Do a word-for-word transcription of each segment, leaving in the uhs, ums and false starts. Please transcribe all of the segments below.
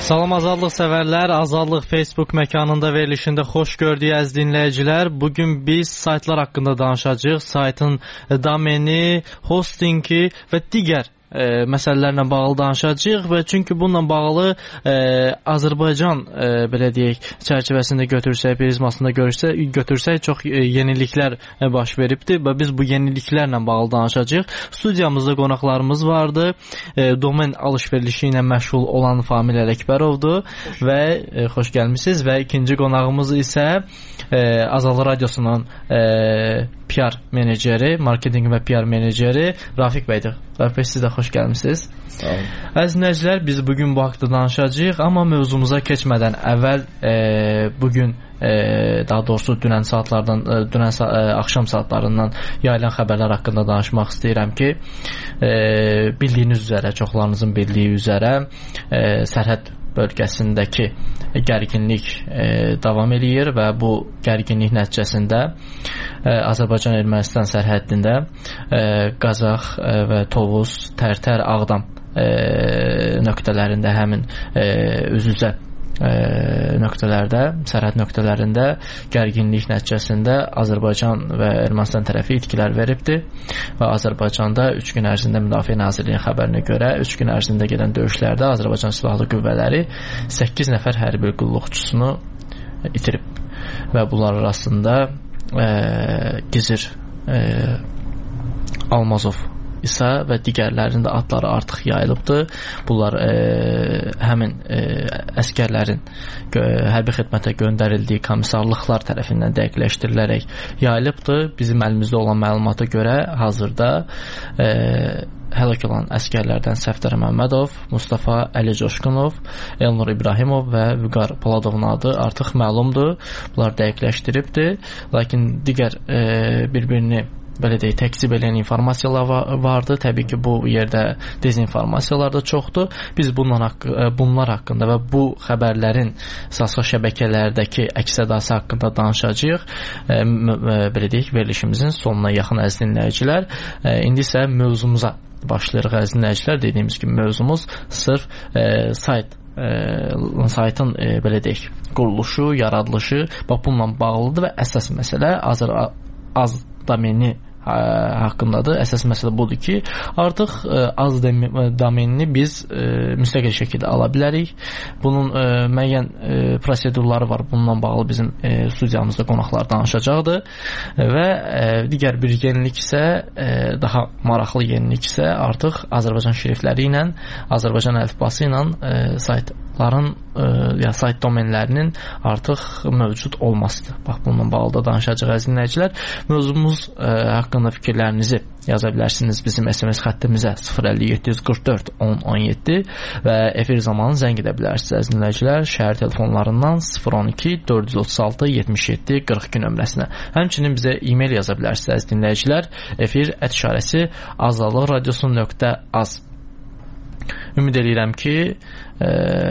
Salam azadlıq sevərlər, Azadlıq Facebook məkanında verilişində xoş gördük əziz dinləyicilər. Bugün biz saytlar haqqında danışacağıq. Saytın domeni, hostingi və digər E, məsələlərlə bağlı danışacağıq və çünki bununla bağlı e, Azərbaycan e, belə deyək çərçivəsində götürsək, prizmasında götürsək, götürsək çox e, yeniliklər e, baş veribdir və biz bu yeniliklərlə bağlı danışacağıq. Studiyamızda qonaqlarımız vardı. E, domen alış-verişi ilə məşğul olan Famil Ələkbərovdur və e, xoş gəlmisiniz və ikinci qonağımız isə e, Azadlıq Radiosunun e, P R meneceri, marketinq və P R meneceri Rafiq bəydir. Rafiq bəy, siz də xoş gəlmisiniz. Sağ olun. Əziz dinləyicilər, biz bugün bu haqda danışacağıq, amma mövzumuza keçmədən əvvəl e, bugün e, daha doğrusu dünən saatlardan, e, dünən sa e, axşam saatlarından yayılan xəbərlər haqqında danışmaq istəyirəm ki, e, bildiyiniz üzrə, çoxlarınızın bildiyi üzrə e, sərhəd bölgəsindəki gərginlik e, davam eləyir və bu gərginlik nəticəsində e, Azərbaycan-Ermənistan sərhəddində e, Qazax e, və Tovuz, Tərtər, Ağdam e, nöqtələrində həmin e, üz-üzə e, nöqtələrdə, sərhəd nöqtələrində gərginlik nəticəsində Azərbaycan və Ermənistan tərəfi itkilər veribdir və Azərbaycanda üç gün ərzində Müdafiə Nazirliyinin xəbərinə görə üç gün ərzində gedən döyüşlərdə Azərbaycan Silahlı Qüvvələri səkkiz nəfər hərbi qulluqçusunu itirib və bunlar arasında e, Gizir e, Almazov isə və digərlərinin də adları artıq yayılıbdır. Bunlar e, həmin e, əskərlərin gö hərbi xidmətə göndərildiyi komissarlıqlar tərəfindən dəqiqləşdirilərək yayılıbdır. Bizim əlimizdə olan məlumata görə hazırda e, həlak olan əskərlərdən Səfdər Məmmədov, Mustafa Əli Coşqunov, Elnur İbrahimov və Vüqar Poladovun adı artıq məlumdur. Bunlar dəqiqləşdiribdir. Lakin digər e, bir-birini belə deyək, təkzib eləyən informasiyalar vardı. Təbii ki, bu yerdə dezinformasiyalar da çoxdur. Biz bunlar, haqq bunlar haqqında və bu xəbərlərin sosial şəbəkələrdəki əks-sədası haqqında danışacağıq. E, belə deyək, verilişimizin sonuna yaxın əziz dinləyicilər. E, indi isə mövzumuza başlayırıq əziz dinləyicilər. Dediyimiz kimi mövzumuz sırf e, sayt E, saytın e, belə deyək, quruluşu, yaradılışı bax bununla bağlıdır və əsas məsələ Azər az domeni haqqındadır. Əsas məsələ budur ki, artıq e, az domenini biz e, müstəqil şəkildə ala bilərik. Bunun e, müəyyən e, prosedurları var. Bununla bağlı bizim e, studiyamızda qonaqlar danışacaqdır. E, və e, digər bir yenilik isə, e, daha maraqlı yenilik isə artıq Azərbaycan şrifləri ilə, Azərbaycan əlifbası ilə e, saytların e, ya sayt domenlərinin artıq mövcud olmasıdır. Bax, bununla bağlı da danışacaq əziz dinləyicilər. Mövzumuz e, haqqında fikirlərinizi yaza bilərsiniz bizim S M S xəttimizə sıfır əlli yeddi yüz qırx dörd on on yeddi və efir zamanı zəng edə bilərsiniz əziz dinləyicilər şəhər telefonlarından sıfır on iki dörd yüz otuz altı yetmiş yeddi qırx iki nömrəsinə. Həmçinin bizə e-mail yaza bilərsiniz əziz dinləyicilər efir ət işarəsi azadlıq radiosu nöqtə az. Ümid edirəm ki, e,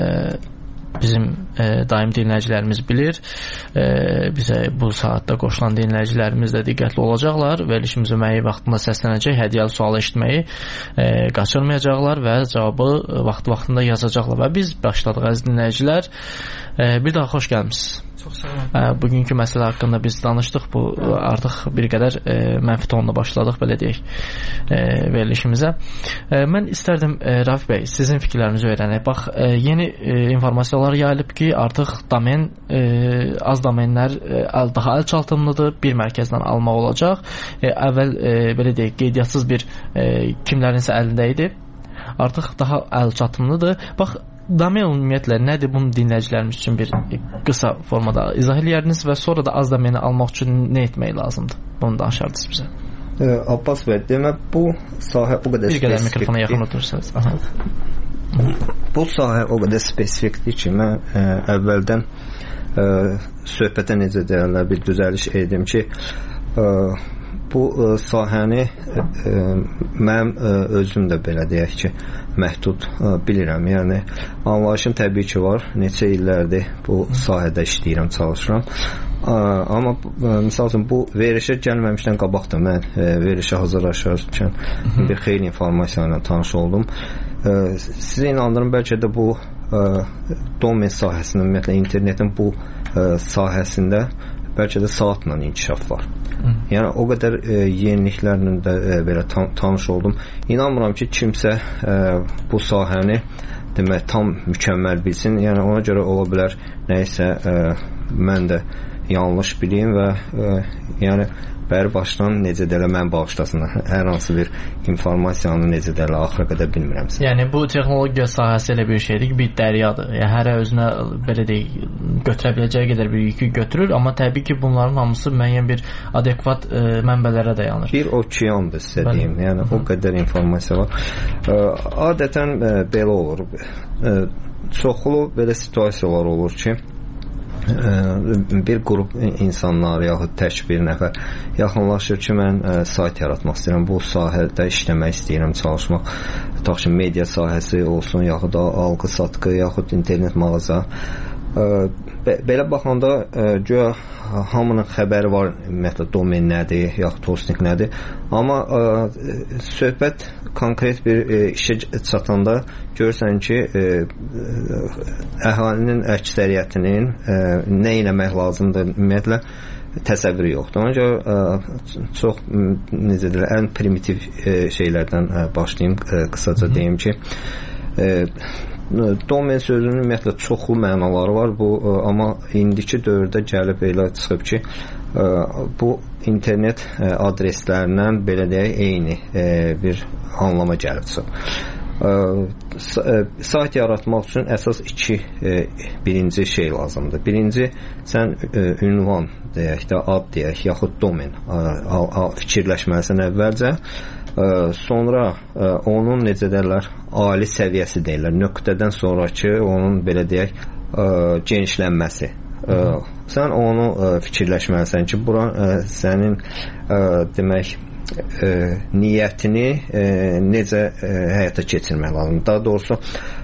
bizim e, daim dinləyicilərimiz bilir. E, bizə bu saatda qoşulan dinləyicilərimiz də diqqətli olacaqlar. Verilişimizin müəyyən vaxtında səslənəcək, hədiyyəli sual eşitməyi e, qaçırmayacaqlar və cavabı vaxt-vaxtında yazacaqlar. Və biz başladıq əziz dinləyicilər. E, bir daha xoş gəlmisiniz. Çox sağ olun. Bugünkü məsələ haqqında biz danışdıq. Bu artıq bir qədər e, mənfi tonla başladıq, belə deyək, e, verilişimizə. E, mən istərdim e, Rafi bəy, sizin fikirlərinizi öyrənək. Bax, e, yeni e, informasiyalar yayılıb ki, artıq domen e, az domenlər e, daha əlçatımlıdır, bir mərkəzdən almaq olacaq. E, əvvəl e, belə deyək, qeydiyyatssız bir e, kimlərinsə əlində idi. Artıq daha əlçatımlıdır. Bax, domen ümumiyyətlə nədir? Bunu dinləyicilərimiz üçün bir qısa formada izah edərdiniz və sonra da az domeni almaq üçün nə etmək lazımdır? Bunu danışardınız bizə. E, Abbas bəy, demək bu sahə o qədər spesifik. Bir qədər mikrofona yaxın oturursanız. Bu sahə o qədər spesifikdir ki, mən ə, əvvəldən ə, söhbətə necə deyirlər, bir düzəliş edim ki, ə, bu ə, sahəni ə, mənim ə, özüm də belə deyək ki, məhdud ə, bilirəm. Yəni anlayışım təbii ki var. Neçə illərdir bu sahədə işləyirəm, çalışıram. Ə, amma ə, misal üçün bu verilişə gəlməmişdən qabaq da mən ə, verilişə hazırlaşarkən bir xeyli informasiya ilə tanış oldum. Ə, sizə inandırım, bəlkə də bu domen sahəsində, ümumiyyətlə internetin bu sahəsində bəlkə də saatla inkişaf var. Hı. Yəni o qədər e, yeniliklərlə də e, belə tam, tanış oldum. İnanmıram ki, kimsə e, bu sahəni demək tam mükəmməl bilsin. Yəni ona görə ola bilər nəyisə e, mən də yanlış bileyim və e, yəni bəri başdan necə də elə mən bağışlasınlar. Hər hansı bir informasiyanı necə də elə axıra qədər bilmirəmsə. Yəni bu texnologiya sahəsi elə bir şeydir ki, bir dəryadır. Yəni hərə özünə belə deyək götürə biləcəyi qədər bir yükü götürür, amma təbii ki, bunların hamısı müəyyən bir adekvat e, mənbələrə dayanır. Bir okeandır sizə deyim. Yəni Hı-hı. o qədər informasiya var. E, adətən e, belə olur. E, çoxlu belə situasiyalar olur ki, bir qrup insanlar yaxud tək bir nəfər yaxınlaşır ki, mən ə, sayt yaratmaq istəyirəm, bu sahədə işləmək istəyirəm, çalışmaq, tutaq ki, media sahəsi olsun, yaxud da alqı-satqı, yaxud internet mağaza. Ə, be, belə baxanda ə, güya hamının xəbəri var, ümumiyyətlə domen nədir, yaxud hosting nədir, amma ə, söhbət konkret bir ə, işə çatanda görürsən ki, ə, əhalinin əksəriyyətinin ə, nə eləmək lazımdır, ümumiyyətlə təsəvvürü yoxdur. Ona görə ə, çox necə deyirlər, ən primitiv ə, şeylərdən ə, başlayım, ə, qısaca deyim ki, ə, domen sözünün ümumiyyətlə çoxlu mənaları var, bu amma indiki dövrdə gəlib elə çıxıb ki, bu internet adreslərindən belə deyək eyni bir anlama gəlib çıxıb. Sayt yaratmaq üçün əsas iki birinci şey lazımdır. Birinci, sən ünvan deyək də, ad deyək, yaxud domen fikirləşməlisən əvvəlcə. Sonra onun necə deyirlər, ali səviyyəsi deyirlər, nöqtədən sonraki onun belə deyək genişlənməsi. Hı-hı. Sən onu fikirləşməlisən ki, bura sənin demək niyyətini necə həyata keçirmək lazımdır. Daha doğrusu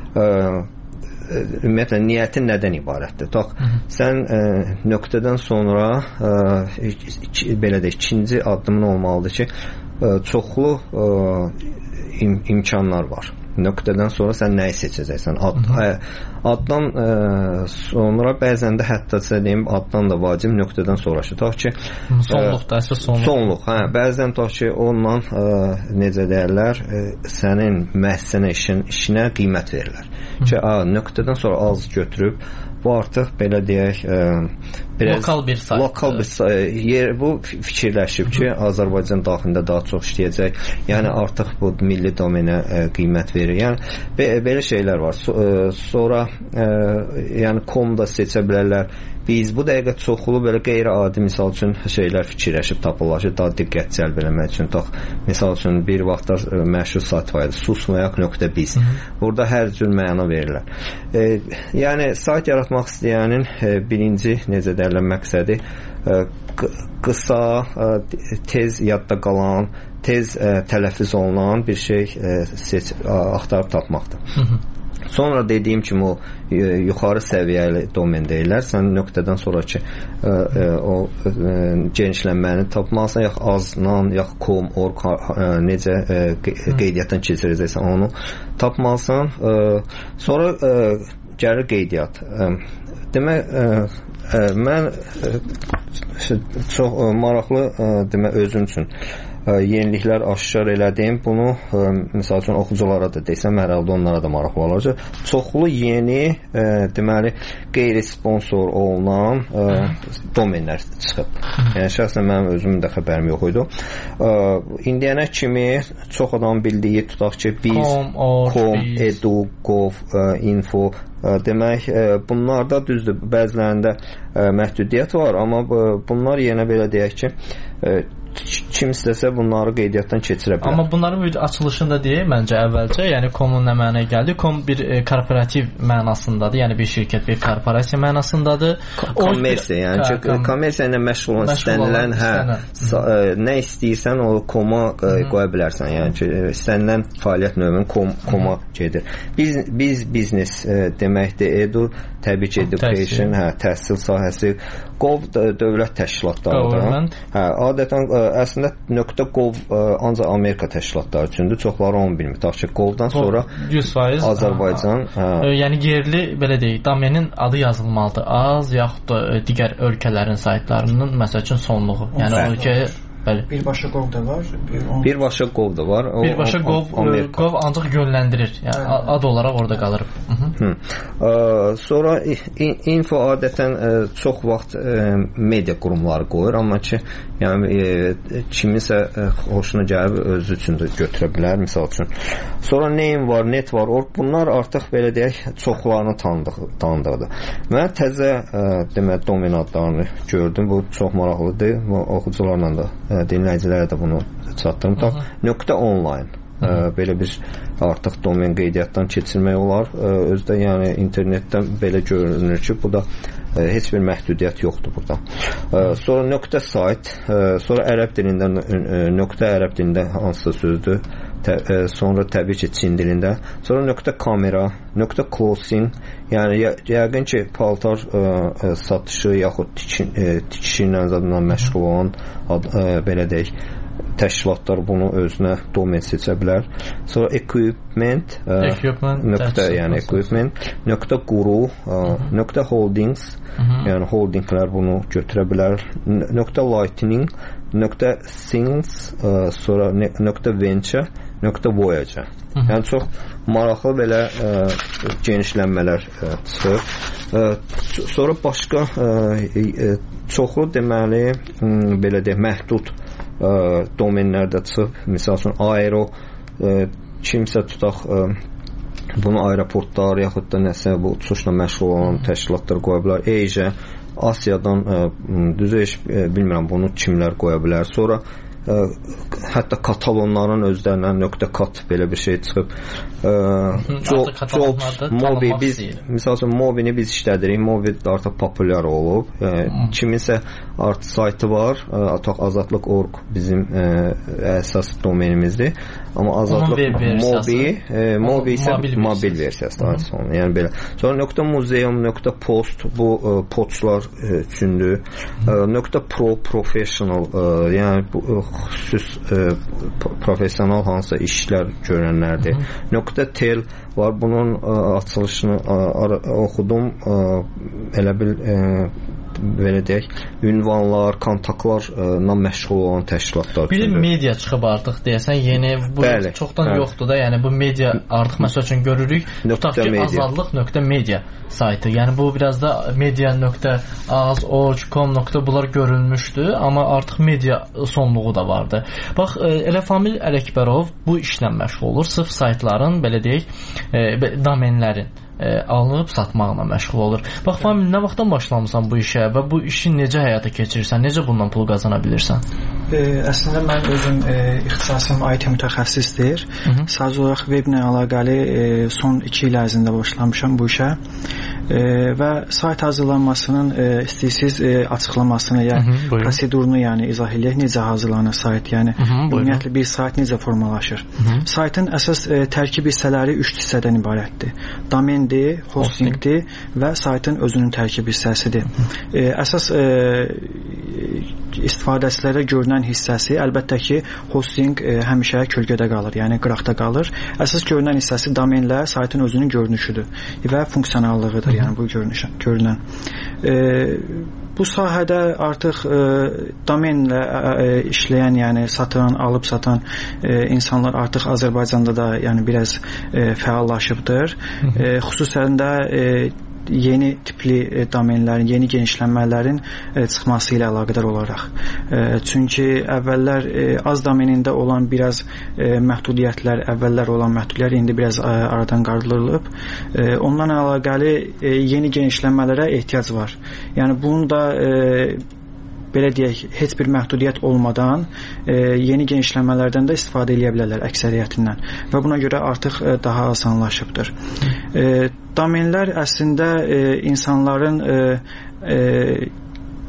ümumiyyətlə niyyətin nədən ibarətdir? Bax, sən ə, nöqtədən sonra ə, iki, belə də ikinci addımın olmalıdır ki, ə, çoxlu ə, im imkanlar var. Nöqtədən sonra sən nəyi seçəcəksən? Ad, ə, addan ə, sonra bəzən də hətta deyim, addan da vacib nöqtədən sonrası. Tutaq ki, sonluqda əsas sonluq. Sonluq, hə, bəzən tutaq ki, onunla ə, necə deyirlər, ə, sənin məhsənə işin, işinə qiymət verirlər. Ki, a, nöqtədən sonra az götürüb, bu artıq belə deyək, ə, biraz lokal bir sayt. Lokal bir sayt. Yer bu fikirləşib ki, Azərbaycan daxilində daha çox işləyəcək. Yəni artıq bu milli domenə ə, qiymət verir. Yəni be belə şeylər var. So ə, sonra ə, yəni com da seçə bilərlər. Biz bu dəqiqə çoxlu belə qeyri-adi misal üçün şeylər fikirləşib tapırlar ki, daha diqqət cəlb eləmək üçün. Tax, misal üçün bir vaxtlar ə, məşhur sayt var idi, susmayak.biz. Burada hər cür məna verirlər. E, yəni sayt yaratmaq istəyənin e, birinci necə deyirlər məqsədi e, qısa, e, tez yadda qalan, tez e, tələffüz olunan bir şey e, seç, axtarıb tapmaqdır. Sonra dediyim kimi o e, yuxarı səviyyəli domen deyirlər. Sən nöqtədən sonraki e, e, o e, genişlənməni tapmalısan, yax aznan, yax com, org e, necə e, qeydiyyatdan keçirəcəksən onu tapmalısan. E, sonra e, gəlir qeydiyyat. E, demək e, e, mən e, çox e, maraqlı e, demək özüm üçün yeniliklər aşkar elədim. Bunu ə, misal üçün oxuculara da desəm, hər halda onlara da maraqlı olacaq. Çoxlu yeni ə, deməli qeyri-sponsor olunan ə, domenlər çıxıb. Yəni şəxsən mənim özümün də xəbərim yox idi. Ə, indiyənə kimi çox adam bildiyi, tutaq ki, biz, com, edu, gov, ə, info, ə, demək, ə, bunlarda düzdür, bəzilərində ə, məhdudiyyət var, amma ə, bunlar yenə belə deyək ki, ə, kim istəsə bunları qeydiyyatdan keçirə bilər. Amma bunların bir açılışında deyək, məncə əvvəlcə, yəni comun nə mənaya gəldi? Com bir e, korporativ mənasındadır, yəni bir şirkət, bir korporasiya mənasındadır. Kommersiya, yəni hə, kom kommersiya ilə məşğul olan istənilən, hə, ə, nə istəyirsən o koma ə, qoya bilərsən. Yəni ki, səndən fəaliyyət növün com koma gedir. Biz biz biznes ə, deməkdir, edu, təbii ki, education, hə, təhsil sahəsi, gov dövlət təşkilatlarıdır. Hə, adətən ə, əslində .gov ancaq Amerika təşkilatları üçündür. Çoxları onu bilmir. Tutaq ki, Govdan sonra yüz faiz Azərbaycan, hə, yəni yerli belə deyək, domenin adı yazılmalıdır. Az yaxud da digər ölkələrin saytlarının məsəl üçün sonluğu. Yəni o ki, bəli. Birbaşa Gov da var. Bir on... Birbaşa Gov da var. O, Birbaşa o, Gov, Gov ancaq yönləndirir. Yəni evet. Ad olaraq orada qalır. Hı. Ə, sonra info adətən ə, çox vaxt ə, media qurumları qoyur, amma ki, yəni ə, kiminsə ə, xoşuna gəlib özü üçün də götürə bilər, misal üçün. Sonra name var, net var, orq, bunlar artıq belə deyək, çoxlarını tanıdıq, tanıdığıdır. Mən təzə ə, demək domen adlarını gördüm. Bu çox maraqlıdır. Bu oxucularla da dinləyicilərə də bunu çatdırım. Nöqtə online. Ə, belə bir artıq domen qeydiyyatdan keçirmək olar. Ə, özdə yəni internetdən belə görünür ki, bu da ə, heç bir məhdudiyyət yoxdur burada. Ə, sonra nöqtə sayt, ə, sonra ərəb dilindən ə, nöqtə ərəb dilində hansısa sözdür. Tə, ə, sonra təbii ki, Çin dilində. Sonra nöqtə kamera, nöqtə closing, yəni yə, yəqin ki, paltar ə, ə, satışı yaxud tikin, ə, tikişi ilə zadından məşğul olan ad, ə, belə deyək, təşkilatlar bunu özünə domen seçə bilər. Sonra equipment, ə, equipment nöqtə, yəni equipment, nöqtə quru, ə, nöqtə holdings, yəni holdinglər bunu götürə bilər. Nöqtə lightning, nöqtə things, ə, sonra nöqtə venture, nöqtə voyager. Yəni çox maraqlı belə ə, genişlənmələr ə, çıxır. Ə, sonra başqa ə, ə, çoxlu deməli ə, belə deyək, məhdud ə, domenlərdə çıxıb. Məsəl üçün aero, ə, kimsə tutaq ə, bunu aeroportlar yaxud da nəsə bu uçuşla məşğul olan təşkilatlar qoya bilər. Asia, Asiyadan ə, düzü heç ə, bilmirəm bunu kimlər qoya bilər. Sonra ə, hətta katalonların özlərindən nöqtə kat belə bir şey çıxıb. Jobs, Mobi, biz misal üçün Mobini biz işlədirik. Mobi artıq populyar olub. Ə, kiminsə artıq saytı var. Artıq azadlıq nöqtə org bizim ə, əsas domenimizdir. Amma azadlıq Mobi, ə, Mobi isə mobil versiyası. Yəni belə. Sonra nöqtə muzeum, nöqtə post, bu ə, poçlar üçündür. Ə, nöqtə pro, professional, ə, yəni bu ə, xüsus ə, professional hansısa işlər görənlərdir. Nöqtə tel var. Bunun ə, açılışını ə, ara, oxudum. Ə, elə bil ə, belə deyək, ünvanlar, kontaktlarla məşğul olan təşkilatlar. Bir media çıxıb artıq deyəsən, yeni bu bəli, çoxdan bəli. Yoxdur da, yəni bu media artıq məsəl üçün görürük. Tutaq ki, azadlıq nöqtə media saytı. Yəni bu biraz da media nöqtə az, org, com nöqtə bunlar görülmüşdü, amma artıq media sonluğu da vardı. Bax, elə Famil Ələkbərov bu işlə məşğul olur. Sırf saytların, belə deyək, domenlərin alınıb satmaqla məşğul olur. Bax, Famil, nə vaxtdan başlamısan bu işə və bu işi necə həyata keçirirsən? Necə bundan pul qazana bilirsən? E, əslində mən özüm e, ixtisasım I T mütəxəssisdir. Sadəcə olaraq weblə əlaqəli e, son iki il ərzində başlamışam bu işə. E, və sayt hazırlanmasının e, istəyirsiniz e, açıqlamasını, yəni hı -hı, prosedurunu yəni izah eləyək, necə hazırlanır sayt, yəni hı -hı, ümumiyyətlə bir sayt necə formalaşır. Hı -hı. Saytın əsas e, tərkib hissələri üç hissədən ibarətdir. Domendir, hostingdir və saytın özünün tərkib hissəsidir. E, əsas e, istifadəçilərə görünən hissəsi əlbəttə ki, hosting e, həmişə kölgədə qalır, yəni qıraqda qalır. Əsas görünən hissəsi domenlə saytın özünün görünüşüdür və funksionallığıdır, yəni bu görünüşə, görünən. E, bu sahədə artıq e, domenlə e, işləyən, yəni satılan, alıb satan e, insanlar artıq Azərbaycanda da yəni biraz e, fəallaşıbdır. E, xüsusən də e, yeni tipli e, domenlərin, yeni genişlənmələrin e, çıxması ilə əlaqədar olaraq. E, çünki əvvəllər e, az domenində olan biraz e, məhdudiyyətlər, əvvəllər olan məhdudiyyətlər indi biraz e, aradan qaldırılıb. E, ondan əlaqəli e, yeni genişlənmələrə ehtiyac var. Yəni bunu da e, belə deyək, heç bir məhdudiyyət olmadan e, yeni genişlənmələrdən də istifadə edə bilərlər əksəriyyətindən və buna görə artıq e, daha asanlaşıbdır. E, domenlər əslində e, insanların e, e,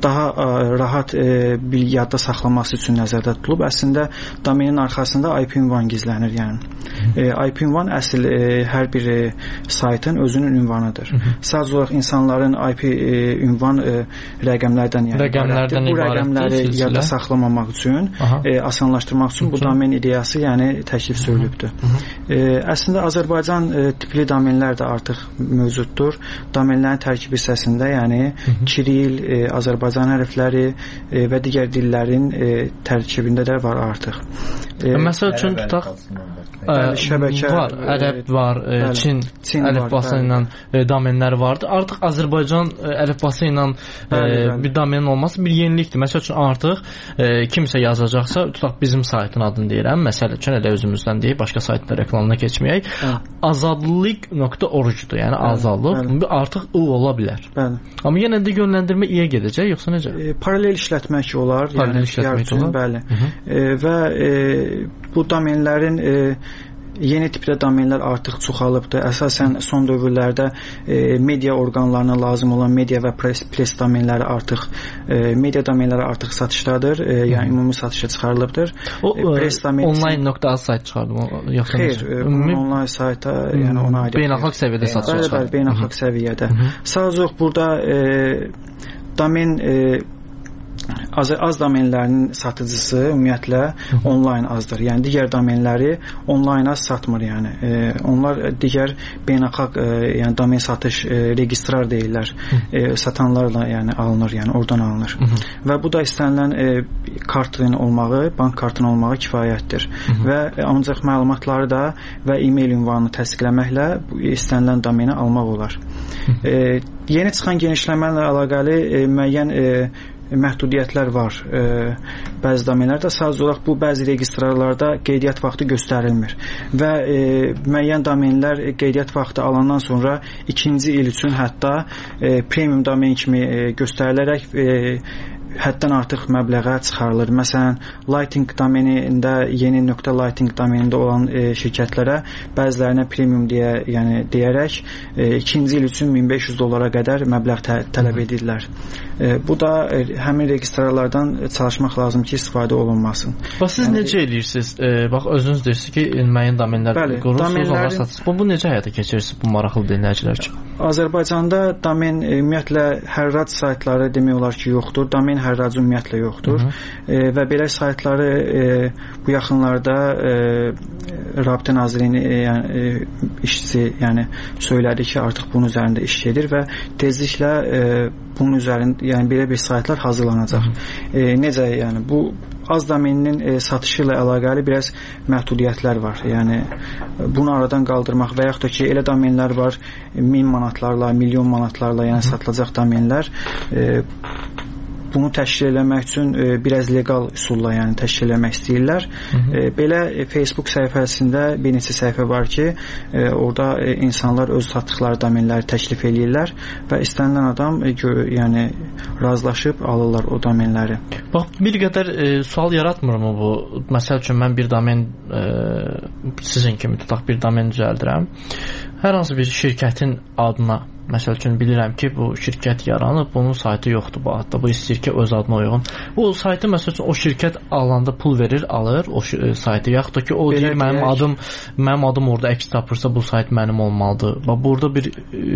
daha ə, rahat ə, bir yadda saxlaması üçün nəzərdə tutulub. Əslində domenin arxasında I P ünvan gizlənir, yəni. ə, I P ünvan əsl ə, hər bir ə, saytın özünün ünvanıdır. Sadəcə olaraq insanların I P ə, ünvan ə, rəqəmlərdən, yəni rəqəmlərdən bu rəqəmləri yadda saxlamamaq üçün, ə, asanlaşdırmaq üçün bu domen ideyası, yəni təklif sürülübdür. Ə, əslində Azərbaycan ə, tipli domenlər də artıq mövcuddur. Domenlərin tərkib hissəsində, yəni Kiril, ə, Azərbaycan hərfləri ə, və digər dillərin ə, tərkibində də var artıq. Ə, Məsəl üçün tutaq, Bəli, şəbəkə var, ərəb var, ə, Çin, Çin əlifbası ilə ə, domenlər vardı. Artıq Azərbaycan ə, əlifbası ilə ə, bir domenin olması bir yenilikdir. Məsəl üçün artıq ə, kimsə yazacaqsa, tutaq bizim saytın adını deyirəm. Məsəl üçün elə özümüzdən deyib, başqa saytda reklamına keçməyək. azadlıq nöqtə org-dur. Yəni azadlıq bu artıq u ola bilər. Bəli. Amma yenə də yönləndirmə i-yə gedəcək, yoxsa necə? E, paralel işlətmək olar. Paralel yəni, işlətmək olar. Bəli. E, və e, bu domenlərin e, yeni tipdə domenlər artıq çoxalıbdır. Əsasən son dövrlərdə e, media orqanlarına lazım olan media və press, press domenləri artıq e, media domenləri artıq satışdadır. E, yəni ümumi satışa çıxarılıbdır. O e, press domen online.az sayt çıxardım yoxsa xeyr, e, ümumi online sayta, yəni ona aid. Beynəlxalq səviyyədə satışa çıxarılır. Bəli, bəli, beynəlxalq səviyyədə. Sadəcə burada e, domen e, Az, az domenlərinin satıcısı ümumiyyətlə onlayn azdır. Yəni digər domenləri onlayn az satmır, yəni. E, onlar digər beynəlxalq e, yəni domen satış e, registrar deyirlər. E, satanlarla yəni alınır, yəni oradan alınır. Hı -hı. Və bu da istənilən e, kartın olmağı, bank kartının olmağı kifayətdir. Hı -hı. Və e, ancaq məlumatları da və e-mail ünvanını təsdiqləməklə bu istənilən domeni almaq olar. Hı -hı. E, yeni çıxan genişləmə ilə əlaqəli e, müəyyən e, məhdudiyyətlər var. E, bəzi domenlərdə sadəcə olaraq bu bəzi registrarlarda qeydiyyat vaxtı göstərilmir və e, müəyyən domenlər qeydiyyat vaxtı alandan sonra ikinci il üçün hətta e, premium domen kimi e, göstərilərək e, həddən artıq məbləğə çıxarılır. Məsələn, Lighting domenində, yeni nöqtə Lighting domenində olan e, şirkətlərə bəzilərinə premium deyə, yəni deyərək e, ikinci il üçün min beş yüz dollara qədər məbləğ tə tələb edirlər. E, bu da e, həmin registrarlardan çalışmaq lazım ki, istifadə olunmasın. Bax, siz yəni, necə edirsiniz? E, bax, özünüz deyirsiniz ki, müəyyən domenlər qurursunuz, onlar satırsınız. Bu, bu necə həyata keçirirsiniz bu maraqlı dinləyicilər üçün? Azərbaycanda domen e, ümumiyyətlə hərrac saytları demək olar ki, yoxdur. Domen hərracı ümumiyyətlə yoxdur. Hı -hı. E, və belə saytları e, bu yaxınlarda e, Rabitə Nazirliyinin e, yəni, e, işçisi yəni söylədi ki, artıq bunun üzərində iş gedir və tezliklə e, bunun üzərində yəni belə bir saytlar hazırlanacaq. E, necə yəni bu az domeninin e, satışı ilə əlaqəli biraz məhdudiyyətlər var. Yəni bunu aradan qaldırmaq və yaxud da ki, elə domenlər var min manatlarla, milyon manatlarla yəni satılacaq domenlər. E, Bunu təşkil eləmək üçün e, biraz legal üsulla yəni təşkil eləmək istəyirlər. Hı -hı. E, belə e, Facebook səhifəsində bir neçə səhifə var ki, e, orada e, insanlar öz satdıqları domenləri təklif eləyirlər və istənilən adam e, gö, yəni razılaşıb alırlar o domenləri. Bax, bir qədər e, sual yaratmırmı bu? Məsəl üçün mən bir domen e, sizin kimi tutaq bir domen düzəldirəm. Hər hansı bir şirkətin adına, məsəl üçün bilirəm ki, bu şirkət yaranıb, bunun saytı yoxdur bu adda. Bu istəyir ki, öz adına uyğun. Bu saytı məsəl üçün o şirkət alanda pul verir, alır o saytı. Yaxud da ki, o deyir mənim adım, mənim adım orada əks tapırsa bu sayt mənim olmalıdır. Bax, burada bir